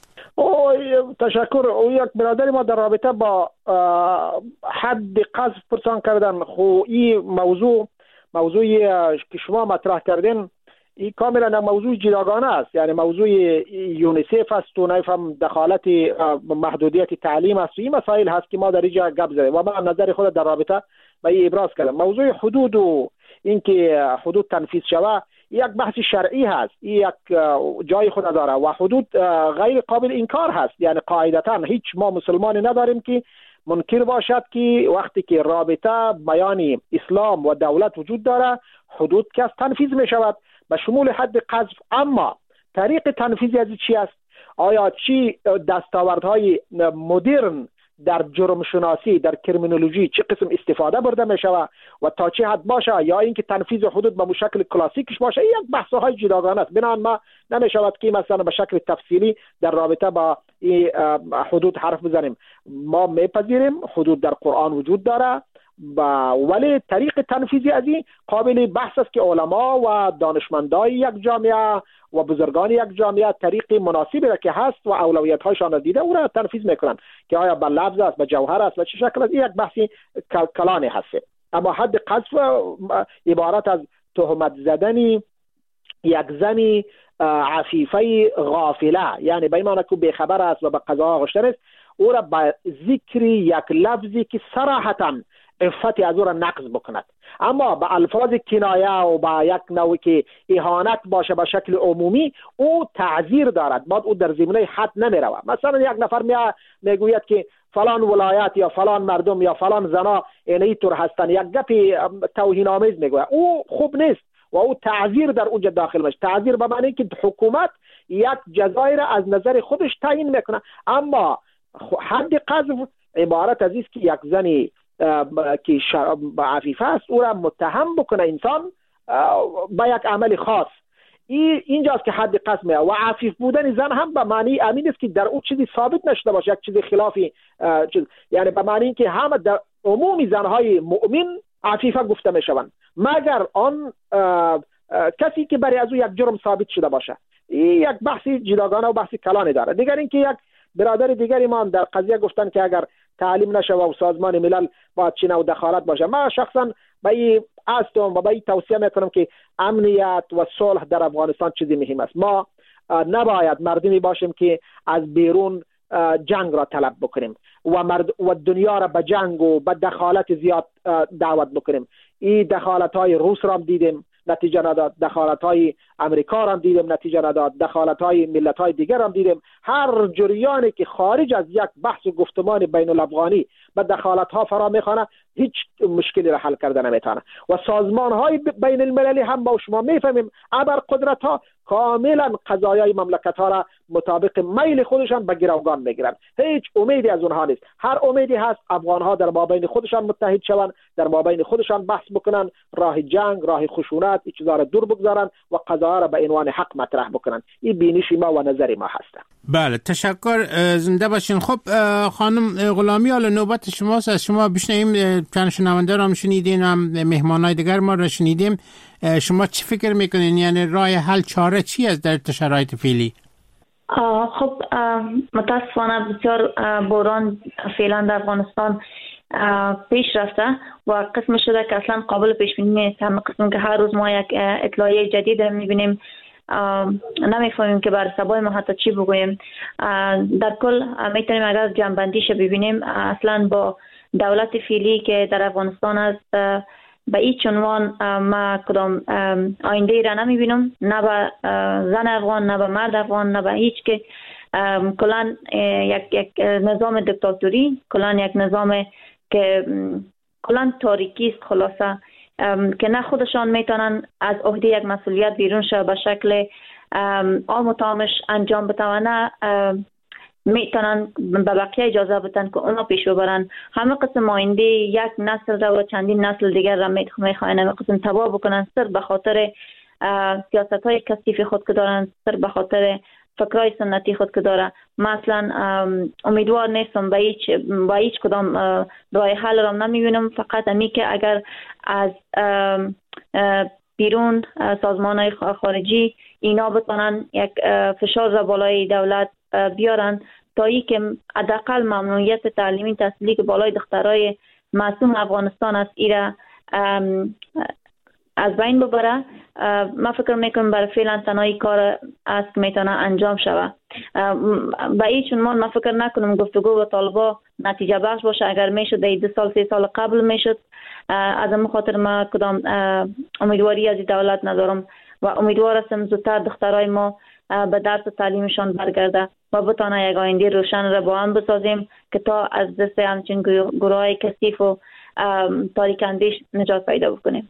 تشکر. او یک برادری ما در رابطه با حد قذف پرسان کردن. خو این موضوعی که شما مطرح کردین این کاملا موضوع جداگانه است، یعنی موضوع یونیسف است و نفهم دخالت محدودیت تعلیم است. این مسائل هست که ما در اینجا گپ زدیم و من نظر خود در رابطه با این ابراز کردم. موضوع حدود و اینکه حدود تنفیذ شود یک بحث شرعی هست، یک جای خود داره و حدود غیر قابل انکار هست. یعنی قاعدتا هیچ ما مسلمانی نداریم که منکر باشد که وقتی که رابطه میان اسلام و دولت وجود داره حدود که تنفیذ می شود به شمول حد قذف. اما طریق تنفیذ از چی است؟ آیا چی دستاوردهای مدرن در جرم شناسی در کرمینولوژی چه قسم استفاده برده می شود و تا چه حد باشه، یا اینکه تنفیذ حدود به شکل کلاسیکش باشه، این یک بحث های جداگانه است. بنابراین ما نمی شود که مثلا به شکل تفصیلی در رابطه با این حدود حرف بزنیم. ما میپذیریم حدود در قرآن وجود داره ولی طریق تنفیذی از این قابل بحث است که علما و دانشمندای یک جامعه و بزرگان یک جامعه طریق مناسبی را که هست و اولویت هایشان را دیده او را تنفیذ میکنن که آیا به لفظ است به جوهر است و چه شکل است. یک بحثی کلانی هست. اما حد قذف عبارت از تهمت زدنی یک زنی عفیفه غافله، یعنی به این معنی که بیخبر است و به قضا آغشته است، او را به ذکر یک لفظی که صراحتاً عفت از او را نقض بکند، اما به الفاظ کنایه و با یک نوعی که اهانت باشه به شکل عمومی او تعذیر دارد. بعد او در زمینه حد نمی رود. مثلا یک نفر میگوید که فلان ولایت یا فلان مردم یا فلان زنا اینطور هستند، یک گپ توهین آمیز میگوید، او خوب نیست و او تعذیر در اونجا داخل میشه. تعذیر به معنی که حکومت یک جزای را از نظر خودش تعیین میکنه. اما حد قذف عبارت از است که یک زنی که عفیفه است او را متهم بکنه انسان با یک عمل خاص. اینجاست که حد قذف میاد. و عفیف بودن زن هم به معنی امین است که در او چیزی ثابت نشده باشه، یک چیزی خلافی یعنی به معنی که همه در عمومی زنهای مؤمن عفیفه گفته میشوند مگر آن کسی که برای از او یک جرم ثابت شده باشه. این یک بحثی جداگانه و بحثی کلانی داره. دیگر اینکه یک برادر دیگری ما در قضیه گفتن که اگر تعلیم نشه و سازمان ملل باید چی نوع دخالت باشه. ما شخصا به این هستم و به این توصیه میکنم که امنیت و صلح در افغانستان چیزی مهم است. ما نباید مردمی باشیم که از بیرون جنگ را طلب بکنیم و دنیا را به جنگ و به دخالت زیاد دعوت بکنیم. این دخالت های روس را دیدیم نتیجه نداد، دخالت های امریکا را دیدیم نتیجه نداد، دخالت های ملت های دیگر را دیدیم. هر جریانی که خارج از یک بحث و گفتمان بین الافغانی به دخالت ها فرا میخوانه هیچ مشکلی را حل کرده نمیتونه. و سازمان های بین المللی هم با شما میفهمیم ابر قدرت ها کاملا قضایای مملکت ها را مطابق میل خودشان به گروگان میگیرن. هیچ امیدی از اونها نیست. هر امیدی هست افغان ها در مابین خودشان متحد شوند، در مابین خودشان بحث بکنن، راه جنگ، راه خشونت این چیزا را دور بگذارن و قضایا را به عنوان حق مطرح بکنن. این بینش ما و نظر ما هست. بله تشکر، زنده باشین. خب خانم غلامی حالا نوبت شماست. از شما بشنویم. چند شنونده را شنیدین هم مهمانای دیگر ما را شنیدیم. شما چی فکر میکنین؟ یعنی راه حل چاره چی است در شرایط فعلی؟ خب متاسفانه بسیار باران فعلا در افغانستان پیش رفته و قسم شده که اصلا قابل پیش بینی نیست. همه قسم که هر روز ما یک اطلاعیه جدید میبینیم، نمیفهمیم که بر سبای ما حتی چی بگوییم. در کل میتونیم اگر جنبندیش ببینیم، اصلا با دولت فعلی که در افغانستان است به هیچ عنوان ما کدام آینده ای را نمیبینم، نه به زن افغان، نه به مرد افغان، نه به هیچ که. کلان یک نظام دیکتاتوری، کلان یک نظام که کلان تاریکی است خلاصه، که نه خودشان میتونن از عهده یک مسئولیت بیرون شو به شکل عام و تامش انجام بدن، نه میتونن به بقیه اجازه بدن که اونا پیش ببرن. همه قسم آینده یک نسل را و چندین نسل دیگر را میخواین همه قسم تباه بکنن، سر به خاطر سیاست های کثیف خود که دارن، سر به خاطر فکرهای سنتی خود که داره. مثلا امیدوار نیستم به هیچ کدام راه حل را نمیبینم، فقط امی که اگر از بیرون سازمان های خارجی اینا بتونن یک فشار را بالای دولت بیارن تا ای که حداقل ممنوعیت تعلیمی تحصیلی که بالای دخترای معصوم افغانستان است ایره از بین ببره. من فکر میکنم برای فعلا تنهایی کار است که میتونه انجام شود. به هیچ عنوان من فکر نکنم گفتگو با طالبا نتیجه بخش باشه. اگر میشد 2 سال 3 سال قبل میشد. از این خاطر ما کدام امیدواری از دولت ندارم و امیدوار هستم زودتر دخترای ما به درس و تعلیمشان برگرده و بتانه یک آینده روشن را با هم بسازیم که تا از دست همچین گروهای کثیف و تاریک اندیش نجات پیدا بکنیم.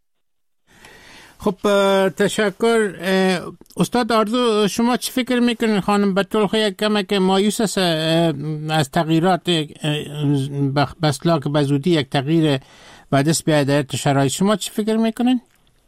خب تشکر. استاد آرزو، شما چی فکر میکنین؟ خانم بطول خو یک کمک مایوس است از تغییرات بسلا که بزودی یک تغییر و دست بیاید در شرایط. شما چی فکر میکنین؟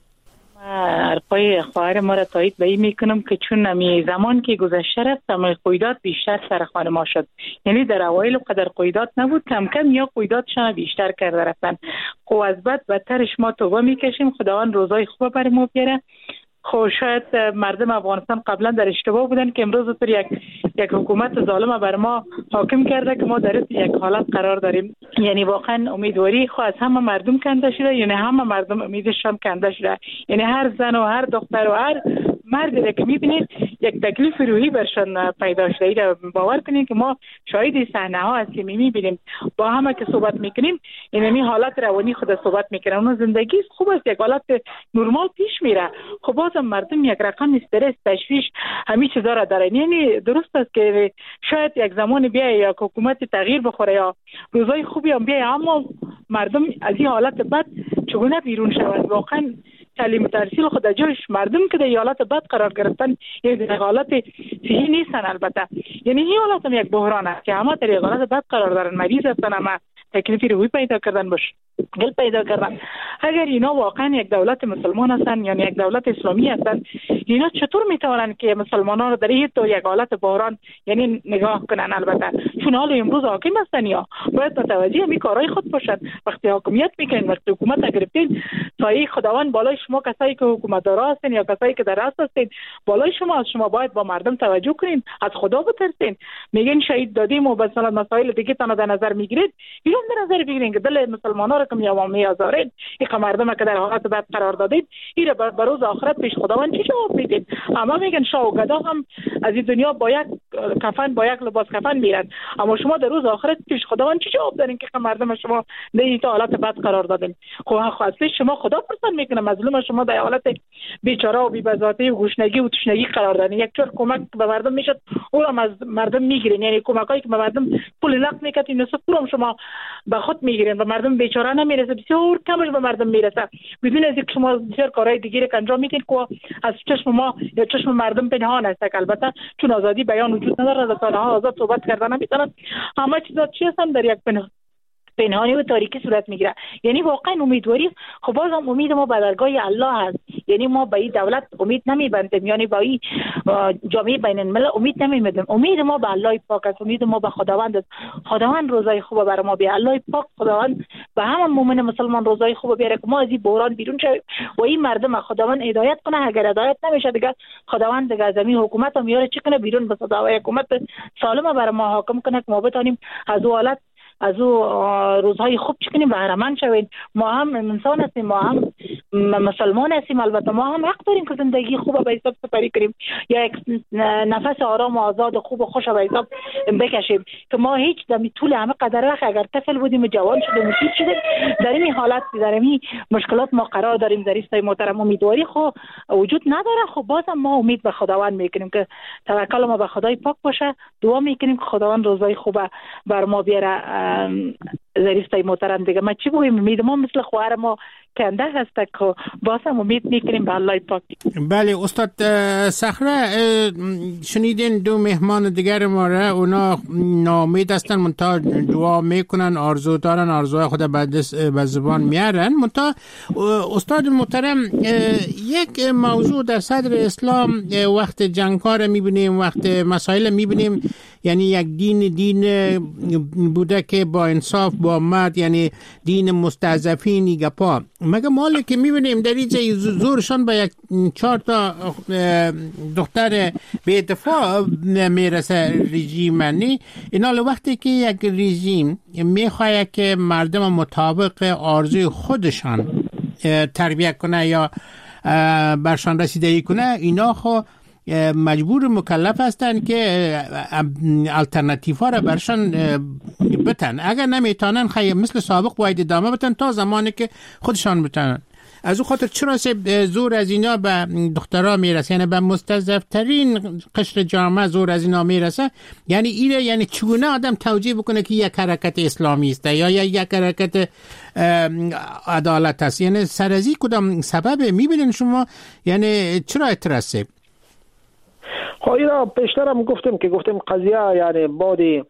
حرفای خواهر ما را تایید به این میکنم که چون نمی زمان که گذشته رفت تمام قیودات بیشتر سر خانه ما شد. یعنی در اوایل قدر قیودات نبود، کم کم یا قیوداتشان بیشتر کرده رفتن. خب از بد بدترش ما توبه میکشیم، خداوند روزای خوب بر ما بیاره. خب شاید مردم افغانستان قبلا در اشتباه بودن که امروز پر یک حکومت ظالم بر ما حاکم کرده که ما در یک حالت قرار داریم. یعنی واقعا امیدواری خو از همه مردم کنده شده، یعنی همه مردم امیدشان کنده شده. یعنی هر زن و هر دختر و هر مردی که میبینید یک تکلیف روحی برشان پیدا شده. اینا باور کنید که ما شاهد صحنه ها هستیم، میبینیم با همه که صحبت میکنیم یعنی حالت روانی خود صحبت میکنیم. اون زندگی خوب است، یک حالت نرمال پیش میره. خب بازم مردم یک رقم استرس، تشویش، همه چیزا را دارن. یعنی درست است که شاید یک زمان بیای یا حکومت تغییر بخوره یا روزای خوبی هم بیای، اما مردم از این حالت بد چگونه بیرون شوند؟ واقعا تعلیم و تحصیل خود جایش مردم که در حالت بد قرار گرفتن یعنی در حالت صحیح نیستن. البته یعنی این حالت هم یک بحران است که همه در حالت بد قرار دارن، مریض هستن، همه تکلیفی روحی پیدا کردن، مشکل پیدا کردن. اگر اینا واقعا یک دولت مسلمان هستن یا یک دولت اسلامی هستن، اینا چطور میتونن که مسلمانان رو در این تو یک حالت بحران یعنی نگاه کنن؟ البته چون حال امروز حاکم هستن یا باید متوجه همین کارهای خود باشن. وقتی حاکمیت میکنین، وقتی حکومت گرفتین، سایه خداوند بالای شما، کسایی که حکومت دارا هستین یا کسایی که در راست هستین بالای شما، از شما باید با مردم توجه کنین، از خدا بترسین. میگن شهید دادیم و مثلا مسائل دیگه تنها در نظر میگیرید، اینو در نظر بگیرین که دل مسلمان‌ها را که میآزارید، این مردم که در حالت بد قرار دادید، این به روز آخرت پیش خداوند چی جواب میدید؟ اما میگن شاه و گدا هم از این دنیا با یک کفن، با یک لباس کفن میرن، اما شما در روز آخرت پیش خداوند چی جواب دارین که مردم شما در این حالت بد قرار دادین؟ خب اصلی شما خدا پرسان میکنه، مظلوم شما در حالت بیچاره و بی‌بزاتی و گشنگی و تشنگی قرار دادین. یک جور کمک به مردم میشد، او را از مردم میگیرین. یعنی کمکایی که به مردم پول نقد میکردین، نصف پولم شما به خود میگیرین، به مردم بیچاره نمیرسه، بسیار کمش به مردم میرسه. بدون از اینکه شما بسیار کارهای دیگه رو انجام میدین که از چشم ما یا چشم مردم پنهان است. البته چون آزادی بیان وجود نداره، رسانه‌ها آزاد صحبت کردن نمیتونن، همه چیزا چی هستن در یک پنهانی و تاریکی صورت میگیره. یعنی واقعا امیدواری، خب بازم امید ما به درگاه الله هست. یعنی ما به این دولت امید نمیبندیم، یعنی به این جامعه بین الملل امید نمیبندیم. امید ما به الله پاک است، امید ما به خداوند است. خداوند روزای خوب برای ما بیاره. الله پاک خداوند به همه مؤمن مسلمان روزای خوب بیاره که ما از این بحران بیرون شویم و این مردم خداوند هدایت کنه. اگر هدایت نمیشه دیگه خداوند دیگه از این حکومت هم میاره چی کنه بیرون، بس دعوای حکومت سالم برای ما حاکم کنه که ما بتونیم از او حالت از او روزهای خوب چکنیم بهره مند شویم. ما هم انسان هستیم، ما هم مسلمان هستیم، البته ما هم حق داریم که زندگی خوب به حساب سپری کنیم یا یک نفس آرام و آزاد و خوب و خوش به حساب بکشیم که ما هیچ دمی طول همه قدر وقت اگر طفل بودیم و جوان شدیم و چیز شدیم در این حالت در این مشکلات ما قرار داریم. در این محترم امیدواری خو وجود نداره، خب بازم ما امید به خداوند میکنیم که توکل ما به خدای پاک باشه. دعا میکنیم که خداوند روزای خوب بر ما بیاره. زریستای محترم دیگه ما چی بگویم؟ امید ما مثل خواهر ما کنده هست که باز هم امید میکنیم به الله پاک. بله استاد صخره، شنیدین دو مهمان دیگر ما را، اونا ناامید هستن منتها دعا میکنن، آرزو دارن، آرزوهای خود به زبان میارن. منتها استاد محترم یک موضوع در صدر اسلام وقت جنگ‌ها میبینیم، وقت مسائل میبینیم، یعنی یک دین بوده که با انصاف با مرد، یعنی دین مستضعفین گپا. مگه مالی که میبینیم در اینجا زورشان به یک 4 تا دختر به اتفاق میرسه رژیم نی. اینا وقتی که یک رژیم میخواه که مردم مطابق آرزوی خودشان تربیت کنه یا برشان رسیدگی کنه، اینا خو مجبور مکلف هستن که الټرناتیو ها را برشان بتن. اگر نمیتونن خیلی مثل سابق باید ادامه بتن تا زمانی که خودشان بتنن. از او خاطر چرا زور از اینا به دخترها میرسه، یعنی به مستضعفترین قشر جامعه زور از اینا میرسه؟ یعنی ایره، یعنی چگونه آدم توجیه بکنه که یک حرکت اسلامی است یا یک حرکت عدالت است؟ یعنی سرازی کدام سبب میبینین شما؟ یعنی چرا اترسه؟ خب اینا پیشترم گفتم قضیه یعنی بعد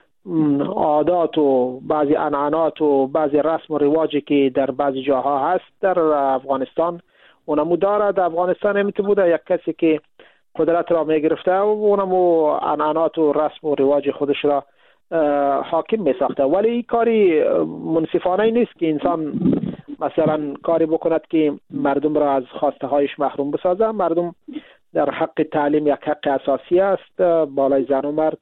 عادات و بعضی عنعنات و بعضی رسم و رواجی که در بعضی جاها هست در افغانستان اونمو داره. در افغانستان همیته بوده یک کسی که قدرت را میگرفته و اونمو عنعنات و رسم و رواج خودش را حاکم میساخته. ولی این کاری منصفانه نیست که انسان مثلا کاری بکند که مردم را از خواسته هایش محروم بسازه. مردم در حق تعلیم یک حق اساسی است بالای زن و مرد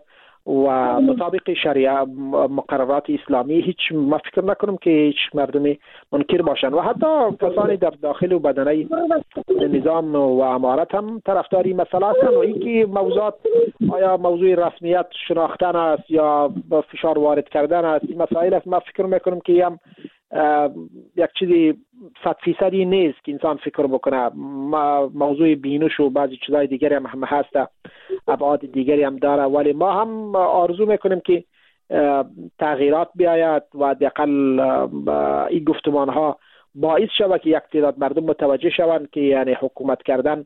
و مطابق شریعه مقررات اسلامی. هیچ ما فکر نکنم که هیچ مردمی منکر باشند و حتی کسانی در داخل و بدنه نظام و امارت هم طرفداری مسئله هستند. و اینکه موضوعات آیا موضوع رسمیت شناختن است یا فشار وارد کردن است، این مسائل است. ما فکر میکنم که هم یک چیزی 100% نیست که انسان فکر بکنه. موضوع بینش و بعضی چیزای دیگری هم هست، ابعاد دیگری هم داره، ولی ما هم آرزو میکنیم که تغییرات بیاید و حداقل این گفتمان ها باعث شود که یک تعداد مردم متوجه شوند که یعنی حکومت کردن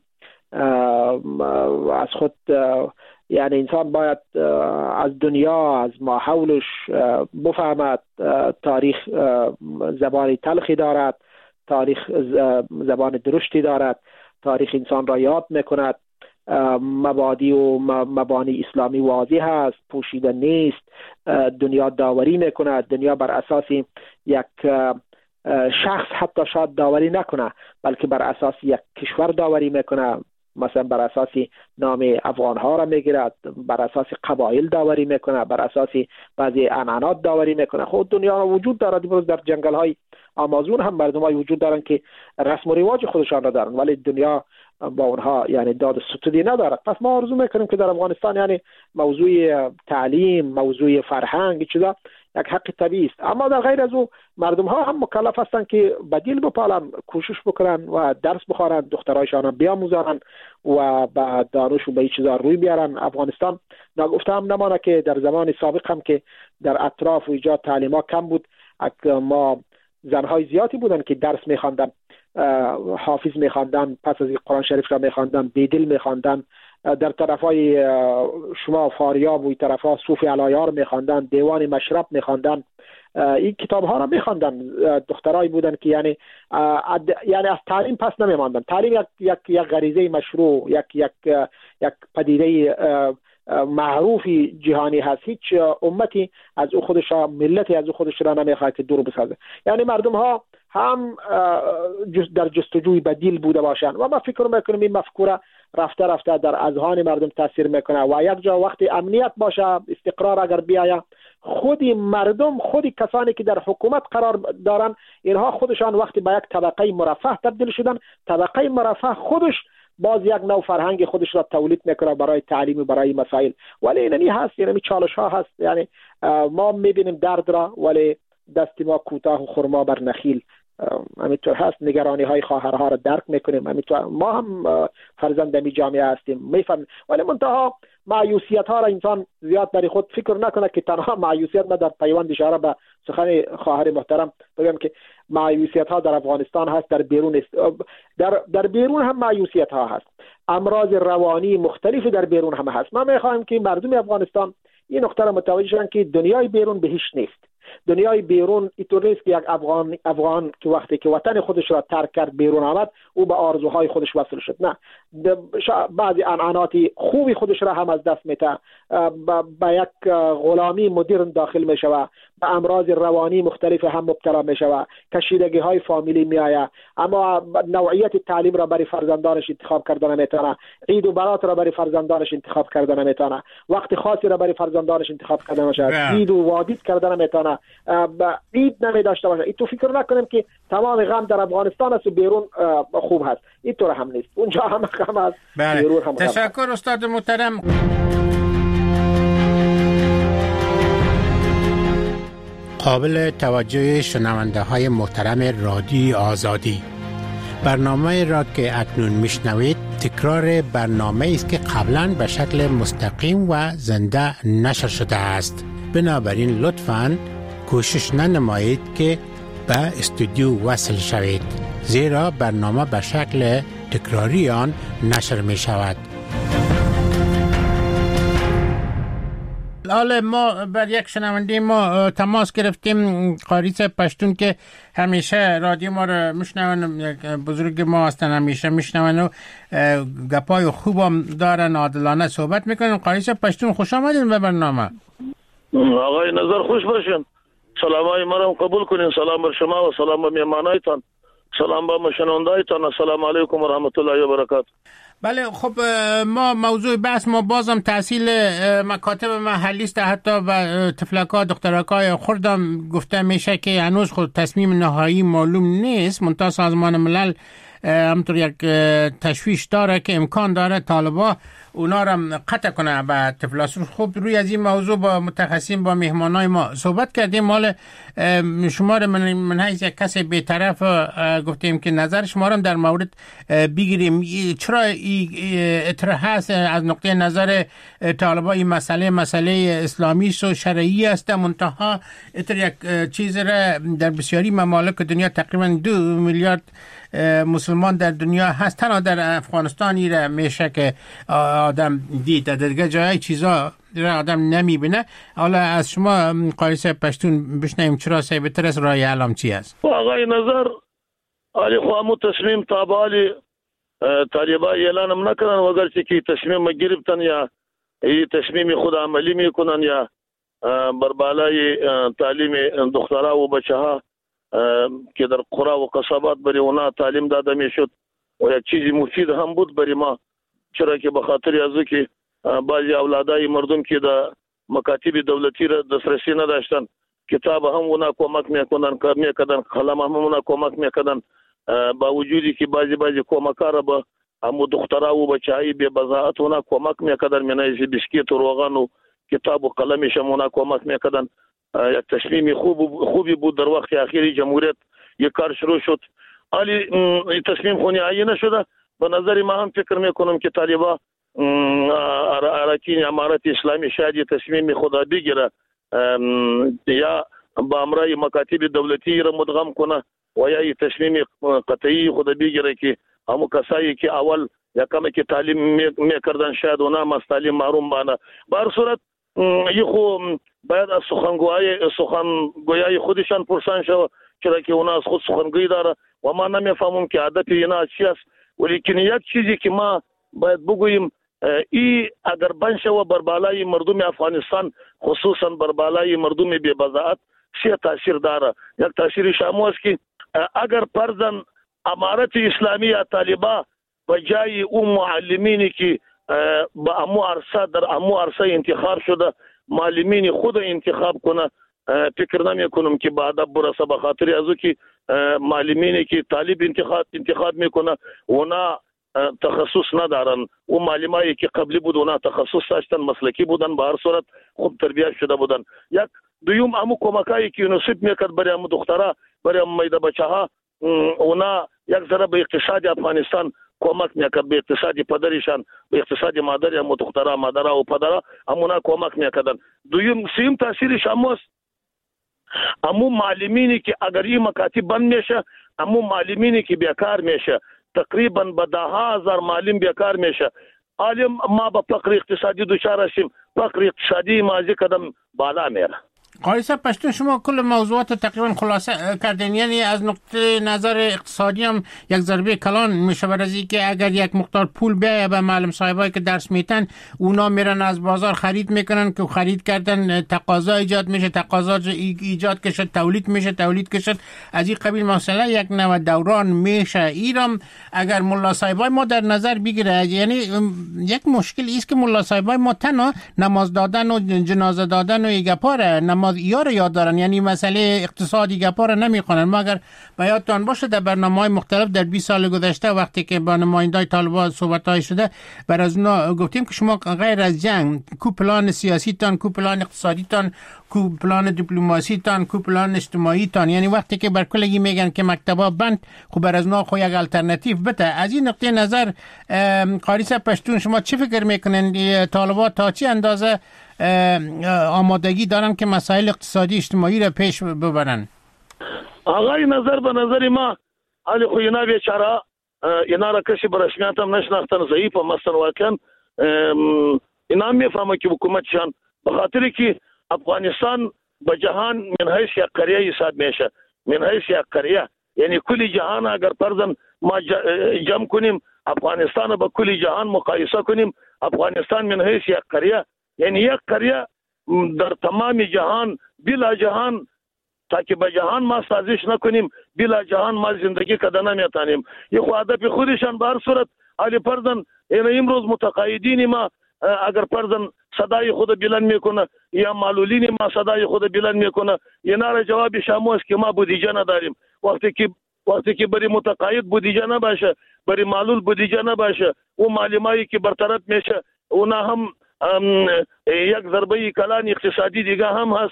از خود، یعنی انسان باید از دنیا از ما حولش بفهمد تاریخ زبان تلخی دارد، تاریخ زبان درشتی دارد، تاریخ انسان را یاد میکند، مبادی و مبانی اسلامی واضح است، پوشیده نیست. دنیا داوری میکند، دنیا بر اساس یک شخص حتی شاید داوری نکنه بلکه بر اساس یک کشور داوری میکنه. مثلا بر اساس نام افغان ها را میگیرد، بر اساس قبایل داوری میکنه، بر اساس بعضی عنعنات داوری میکنه. خود دنیا وجود دارد. امروز در جنگل های آمازون هم مردم های وجود دارن که رسم و رواج خودشان را دارن، ولی دنیا با اونها یعنی داد ستودی ندارد. پس ما آرزو میکنیم که در افغانستان یعنی موضوع تعلیم، موضوع فرهنگ چیزا یک حق طبیعی است. اما در غیر از او مردم ها هم مکلف هستند که بدیل بپالن، کوشش بکنن و درس بخوانن، دخترایشان بیاموزانن و به دانش و به این چیزا روی بیارن. افغانستان نگفته هم نمانه که در زمان سابق هم که در اطراف و ایجاد تعلیم ها کم بود، ما زنهای زیادی بودن که درس میخواندن، حافظ میخواندن، پس از قرآن شریف را میخواندن، بیدل میخواندن، در طرفای شما فاریاب و طرفا صوفی علایار میخواندن، دیوان مشرب میخواندن، این کتاب ها را میخواندن. دخترایی بودن که یعنی از تعلیم پس نمیماندن. تعلیم یک غریزه مشروع، یک پدیده معروفی جهانی هست. هیچ امتی از او خودش را، ملتی از او خودش را نمیخواد که دور بسازه. یعنی مردم ها هم در جستجوی بدیل بوده باشند و ما فکر میکنم این مفکوره رفته رفته در اذهان مردم تاثیر میکنه و یک جا وقتی امنیت باشه، استقرار اگر بیاید، خودی مردم، خودی کسانی که در حکومت قرار دارن، اینها خودشان وقتی به یک طبقه مرفه تبدیل شدن، طبقه مرفه خودش باز یک نوع فرهنگ خودش را تولید میکنه برای تعلیم و برای مسائل. ولی اینمی هست، اینمی چالش ها هست. یعنی ما میبینیم درد را ولی دست ما کوتاه و خرما بر نخیل. همینطور هست، نگرانی های خواهرها را درک میکنیم. همینطور ما هم فرزند می جامعه هستیم، میفهمیم. ولی منتها مایوسیت ها را انسان زیاد برای خود فکر نکنه که تنها مایوسیت. ما در پیوند اشاره به سخن خواهر محترم بگم که مایوسیت ها در افغانستان هست، در بیرون در بیرون هم مایوسیت ها هست. امراض روانی مختلفی در بیرون هم هست. ما میخوایم که مردم افغانستان این نکته را متوجه شدن که دنیای بیرون بهشت نیست. دنیای بیرون اینطور نیست که یک افغان که وقتی که وطن خودش را ترک کرد بیرون آمد او به آرزوهای خودش وصل شد. نه، بعضی عنعنات خوبی خودش را هم از دست میده، به یک غلامی مدرن داخل میشود، به امراض روانی مختلف هم مبتلا میشود، کشیدگی های فامیلی میآید، اما نوعیت تعلیم را برای فرزندانش انتخاب کردن نمیتونه، عید و برات را برای فرزندانش انتخاب کردن نمیتونه، وقت خاصی را برای فرزندانش انتخاب کردن نمیشه، عید و وادید کردن نمیتونه، عید نمیداشته باشه. این تو فکر نکنیم که تمام غم در افغانستان است و بیرون خوب هست. اینطور هم نیست، اونجا هم غم است، بیرون هم غم. تشکر استاد محترم. قابل توجه شنونده های محترم رادیو آزادی، برنامه را که اکنون میشنوید تکرار برنامه است که قبلا به شکل مستقیم و زنده نشر شده است. بنابراین لطفاً کوشش ننمایید که به استودیو وصل شوید، زیرا برنامه به شکل تکراری آن نشر می شود. حالا ما بر یک شنونده ما تماس گرفتیم، قاریس پشتون که همیشه رادیو ما رو میشنون، بزرگ ما هستن، همیشه میشنون و گپای خوبم دارن، عادلانه صحبت میکنن. قاریس پشتون خوش آمدین به برنامه. آقای نظر خوش باشین، سلامای ما رو قبول کنین. سلام بر شما و سلام به میهمانایتان، سلام به شنوندایتان. السلام علیکم و رحمت الله و برکاته. بله، خب ما موضوع بحث ما بازم تحصیل مکاتب محلی است. حتی به تفلک‌ها دخترک‌های خوردم گفته میشه که هنوز خود تصمیم نهایی معلوم نیست. منتها سازمان ملل همطور یک تشویش داره که امکان داره طالبا اونا را قطع کنه به تفلاس. خب روی از این موضوع با متخصصین، با مهمانای ما صحبت کردیم. مال شما را من حیث یک کس بی‌طرف گفتیم که نظر شما را در مورد بگیریم. چرا اطراح هست از نقطه نظر طالبا این مسئله اسلامی و شرعی است؟ منتها اطراح یک چیز را در بسیاری ممالک دنیا، تقریبا 2 میلیارد مسلمان در دنیا هست، تنها در افغانستانی را میشه که آدم دید، در دیگه جای چیزا را آدم نمیبینه. حالا از شما قاریس پشتون بشنویم چرا بهتر است، رای علام چی است؟ آقای نظر علی خامو تصمیم تابالی طالبا اعلانم نکنن، وگرچه که تصمیم گرفتن یا این تصمیم خود عملی میکنن یا بر بالای تعلیم دخترها و بچه ها که در قرى و قصبات برای اونا تعلیم داده میشد و یک چیزی مفید هم بود برای ما، چرا که به خاطر از که بعضی اولادای مردم که در مکاتب دولتی را دسترسی نداشتن، کتاب هم اونا کمک میکنن، کار میکردن، قلم هم اونا کمک میکردن، با وجودی که بعضی کمک‌ها را به همو دخترها و بچه‌های بی بضاعت اونا کمک میکردن، منایز بیسکیت و روغن و کتاب و قلمش هم اونا کمک میکردن. یک تصمیم خوبی بود. در وقت اخیری جمهوریت یک کار شروع شد، ولی تصمیم خونی عینه نشده. به نظر ما هم فکر میکنم که طالبا اراکین امارت اسلامی شاید تصمیم خدا بگیره یا با امرای مکاتب دولتی را مدغم کنه و یا تصمیم قطعی خدا بگیره که همو کسایی که اول یا کمی که تعلیم میکردن شاید اونا از تعلیم محروم بانه. به هر صورت یخو باید از سخنگویای خودشان پرسان شود، چرا که اونا از خود سخنگوی داره و ما نمیفهمم که هدف اینا چی است. ولیکن یک چیزی که ما باید بگوییم، ای اگر بن شود بر بالای مردم افغانستان، خصوصا بر بالای مردم بی بضاعت، چه تاثیر داره. یک تاثیر شامو است که اگر پرزن امارت اسلامی یا طالبان بجای اون معلمینی که با امو عرصه در امو عرصه انتخاب شده معلمین خود انتخاب کنه، فکر نمی کنم که با ادب برسه، به خاطر ازو که معلمینی که طالب انتخاب میکنه اونا تخصص ندارن. و معلمایی که قبلی بود اونا تخصص داشتن، مسلکی بودن، به هر صورت خوب تربیت شده بودن. یک دویم امو کمکایی که یونیسف میکرد برای امو دخترها، برای امو میده بچه‌ها، اونا یک ذره به اقتصاد افغانستان کمک میکرد، به اقتصاد پدرشان، به اقتصاد مادر امو دخترها، مادرها و پدرها امونا کمک میکردن. دویم سیم تاثیرش امو امو معلمینی که اگر این مکاتب بند میشه، امو معلمینی که بیکار میشه، تقریبا به 10,000 معلم بیکار میشه. عالم ما به فقر اقتصادی دچار هستیم، فقر اقتصادی مازی قدم بالا میره. قاری صاحب پشتون شما کل موضوعات تقریبا خلاصه کردین، یعنی از نقطه نظر اقتصادی هم یک ضربه کلان میشه بر از اینکه اگر یک مقدار پول بیایه به معلم صاحبایی که درس میتن، اونا میرن از بازار خرید میکنن که خرید کردن تقاضا ایجاد میشه، تقاضا ایجاد کشد، تولید میشه، تولید کشد، از این قبیل مسئله یک نوع دوران میشه. ایرام اگر ملا صاحبای ما در نظر بگیره، یعنی یک مشکل است که ملا صاحبای ما تنها نماز دادن و جنازه دادن و ایگپاره یار یاد دارن، یعنی مسئله اقتصادی گپا را نمیخوانن. ما اگر به یادتان باشه در برنامه‌های مختلف در 20 سال گذشته وقتی که با نمایندای طالبان صحبت‌های شده، بر از اونا گفتیم که شما غیر از جنگ کو پلان سیاسی تان، کو پلان اقتصادی تان، کو پلان دیپلماسی تان، کو پلان اجتماعی تان، یعنی وقتی که بر کلگی میگن که مکتبا بند، خب بر از اونا خو یک الټرناتیو بده. از این نقطه نظر قاری صاحب پشتون شما چی فکر میکنن طالبان تا چه اندازه آمادگی دارن که مسائل اقتصادی اجتماعی را پیش ببرن؟ آقای نظر به نظر ما علی خو اینا بیچاره اینا را کسی به رسمیت هم نشناختن، ضعیف هم هستن واقعا. اینا میفهمه که حکومتشان به خاطر که افغانستان به جهان من حیث یک قریه حساب میشه، من حیث یک قریه، یعنی کل جهان اگر فرضاً ما جمع کنیم افغانستان با کل جهان مقایسه کنیم، افغانستان من حیث یک قریه، یعنی یک قریه در تمام جهان، بلا جهان تا که به جهان ما سازش نکنیم، بلا جهان ما زندگی کده نمیتانیم. یه خو هدف خودشان به هر صورت علی فرزن این امروز متقاعدین ما اگر فرزن صدای خود بلند میکنه یا معلولین ما صدای خود بلند میکنه، اینا را جواب شامو است که ما بودجه نداریم. وقتی که برای متقاعد بودجه نباشه، برای معلول بودجه نباشه، و معلمایی که برطرف میشه اونا هم یک ضربه کلان اقتصادی دیگه هم هست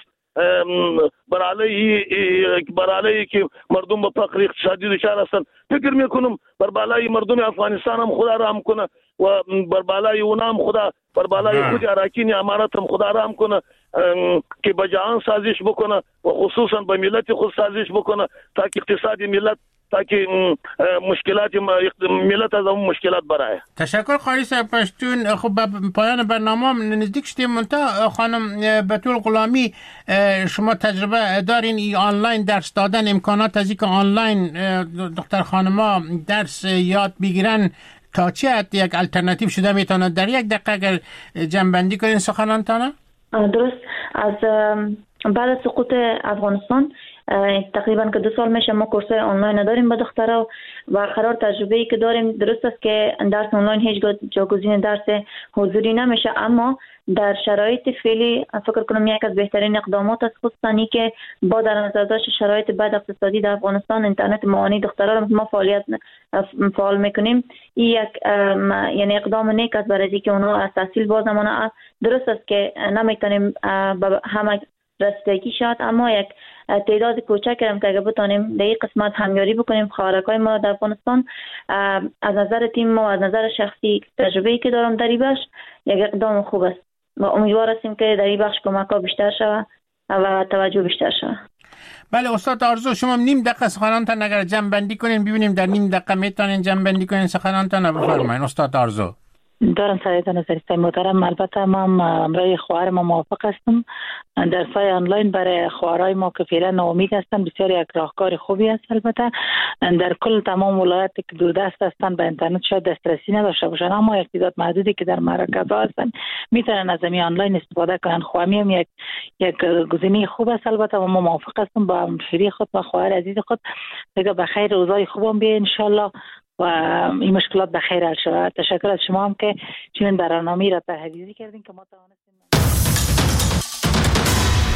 برای که مردم به فقر اقتصادی دچار هستن. فکر میکنم بر بالای مردم افغانستان هم خدا رحم کنه و بر بالای اونا هم خدا، بر بالای خود اراکین امارات هم خدا رحم کنه که به جهان سازش بکنه و خصوصا به ملت خود سازش بکنه تا که اقتصادی ملت، تا که مشکلات ملت از اون مشکلات برای. تشکر قاری صاحب پشتون. خب پایان برنامه نزدیک شدیم. منتها خانم بتول غلامی، شما تجربه دارین ای آنلاین درس دادن، امکانات از اینکه آنلاین دختر خانما درس یاد بگیرن تا چه حد یک الټرناتیو شده میتونه؟ در یک دقیقه اگر جنبندی کنین سخنانتانه. درست. از بعد از سقوط افغانستان تقریبا که 2 سال میشه ما کورسای آنلاین نداریم به دخترها و قرار تجربه‌ای که داریم درست است که درس آنلاین هیچ جاگزین درس حضوری نمیشه، اما در شرایط فعلی فکر کنم یک از بهترین اقدامات است، خصوصا که با در نظر داشت شرایط بد اقتصادی در افغانستان اینترنت معانی دخترها رو ما فعال میکنیم. این یک یعنی اقدام نیک است برای اینکه اونها از تحصیل بازنمونه. درست است که نمیتونیم به همه رسیدگی شد، اما یک تعداد کوچک هم که اگه بتانیم در این قسمت همیاری بکنیم خواهرکای ما در افغانستان، از نظر تیم ما، از نظر شخصی تجربه‌ای که دارم در این بخش یک اقدام خوب است و امیدوار هستیم که در این بخش کمک ها بیشتر شود و توجه بیشتر شود. بله استاد آرزو، شما نیم دقیقه سخنانتان اگر جمع بندی کنین ببینیم در نیم دقیقه میتونین جمع بندی کنین سخنانتان. بفرمایید استاد آرزو. دارم سعادت نظری محترم. البته ما امرای خواهر ما موافق هستم. درس‌های آنلاین برای خواهرای ما که فعلا ناامید هستن بسیار یک راهکار خوبی است. البته در کل تمام ولایاتی که دوردست هستن به اینترنت شاید دسترسی نداشته باشن، اما یک تعداد محدودی که در مراکزها هستن میتونن از این آنلاین استفاده کنن. خواهمی هم یک گزینه خوب است. البته ما موافق هستم با همشری خود و خواهر عزیز خود دیگه به خیر روزای خوبم بیه ان شاء الله و این مشکلات به خیر حل شود. تشکر از شما هم که چنین برنامه‌ای را تهیه کردین که ما توانستیم